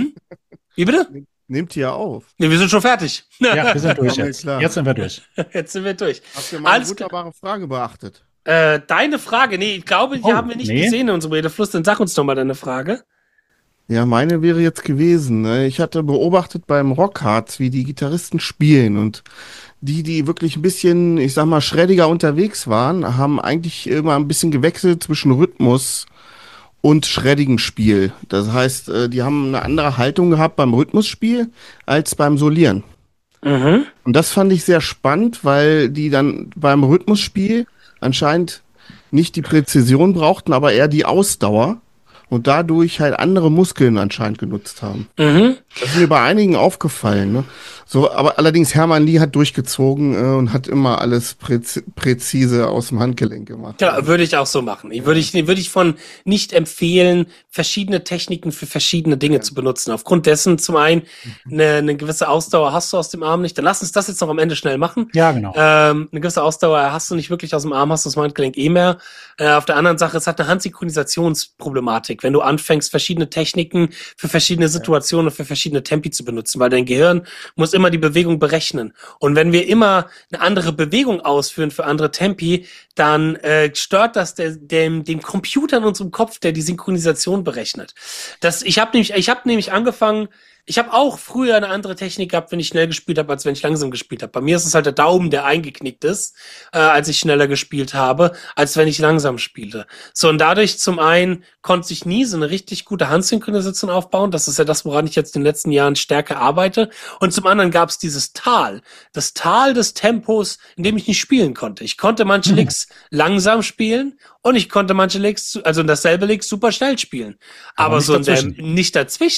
Wie bitte? Nehmt ihr auf? Nee, wir sind schon fertig. Ja, wir sind durch jetzt. Jetzt sind wir durch. Habt ihr meine wunderbare Frage beachtet? Deine Frage? Nee, ich glaube, die haben wir nicht gesehen in unserem Redefluss. Dann sag uns doch mal deine Frage. Ja, meine wäre jetzt gewesen, ich hatte beobachtet beim Rockharz, wie die Gitarristen spielen und die wirklich ein bisschen, ich sag mal, shreddiger unterwegs waren, haben eigentlich immer ein bisschen gewechselt zwischen Rhythmus und shreddigen Spiel. Das heißt, die haben eine andere Haltung gehabt beim Rhythmusspiel als beim Solieren. Mhm. Und das fand ich sehr spannend, weil die dann beim Rhythmusspiel anscheinend nicht die Präzision brauchten, aber eher die Ausdauer und dadurch halt andere Muskeln anscheinend genutzt haben. Mhm. Das ist mir bei einigen aufgefallen, ne? So, aber allerdings Hermann Li hat durchgezogen und hat immer alles präzise aus dem Handgelenk gemacht. Ja, würde ich auch so machen. Würde ich von nicht empfehlen, verschiedene Techniken für verschiedene Dinge zu benutzen. Aufgrund dessen zum einen eine gewisse Ausdauer hast du aus dem Arm nicht. Dann lass uns das jetzt noch am Ende schnell machen. Ja, genau. Eine gewisse Ausdauer hast du nicht wirklich aus dem Arm, hast du aus dem Handgelenk mehr. Auf der anderen Sache, es hat eine Handsynchronisationsproblematik, wenn du anfängst, verschiedene Techniken für verschiedene Situationen und für verschiedene Tempi zu benutzen, weil dein Gehirn muss immer die Bewegung berechnen. Und wenn wir immer eine andere Bewegung ausführen für andere Tempi, dann stört das dem Computer in unserem Kopf, der die Synchronisation berechnet. Ich habe nämlich angefangen, ich habe auch früher eine andere Technik gehabt, wenn ich schnell gespielt habe, als wenn ich langsam gespielt habe. Bei mir ist es halt der Daumen, der eingeknickt ist, als ich schneller gespielt habe, als wenn ich langsam spielte. So, und dadurch zum einen konnte ich nie so eine richtig gute Handsynchronisation aufbauen. Das ist ja das, woran ich jetzt in den letzten Jahren stärker arbeite. Und zum anderen gab es dieses Tal. Das Tal des Tempos, in dem ich nicht spielen konnte. Ich konnte manche Licks langsam spielen und ich konnte manche Licks, also dasselbe Lick super schnell spielen. Aber so nicht dazwischen.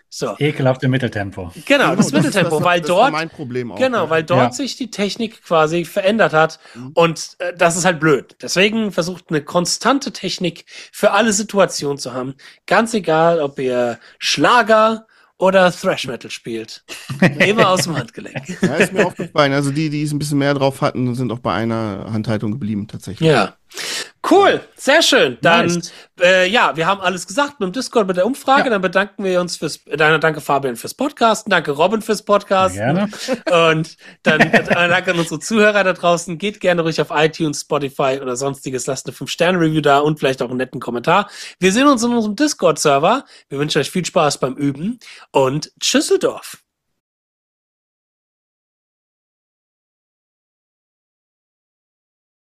So. Ekelhafte Mitteltempo. Genau, das Mitteltempo, weil das dort, war mein Problem auch. genau, weil dort sich die Technik quasi verändert hat und das ist halt blöd. Deswegen versucht eine konstante Technik für alle Situationen zu haben. Ganz egal, ob ihr Schlager oder Thrash Metal spielt. Immer aus dem Handgelenk. Ja, ist mir aufgefallen. Also die es ein bisschen mehr drauf hatten, sind auch bei einer Handhaltung geblieben, tatsächlich. Ja. Cool, sehr schön. Dann, Nice. ja, wir haben alles gesagt mit dem Discord, mit der Umfrage. Ja. Dann bedanken wir uns danke Fabian fürs Podcasten, danke Robin fürs Podcasten. Gerne. Und dann danke an unsere Zuhörer da draußen. Geht gerne ruhig auf iTunes, Spotify oder sonstiges. Lasst eine 5-Sterne-Review da und vielleicht auch einen netten Kommentar. Wir sehen uns in unserem Discord-Server. Wir wünschen euch viel Spaß beim Üben und Tschüsseldorf.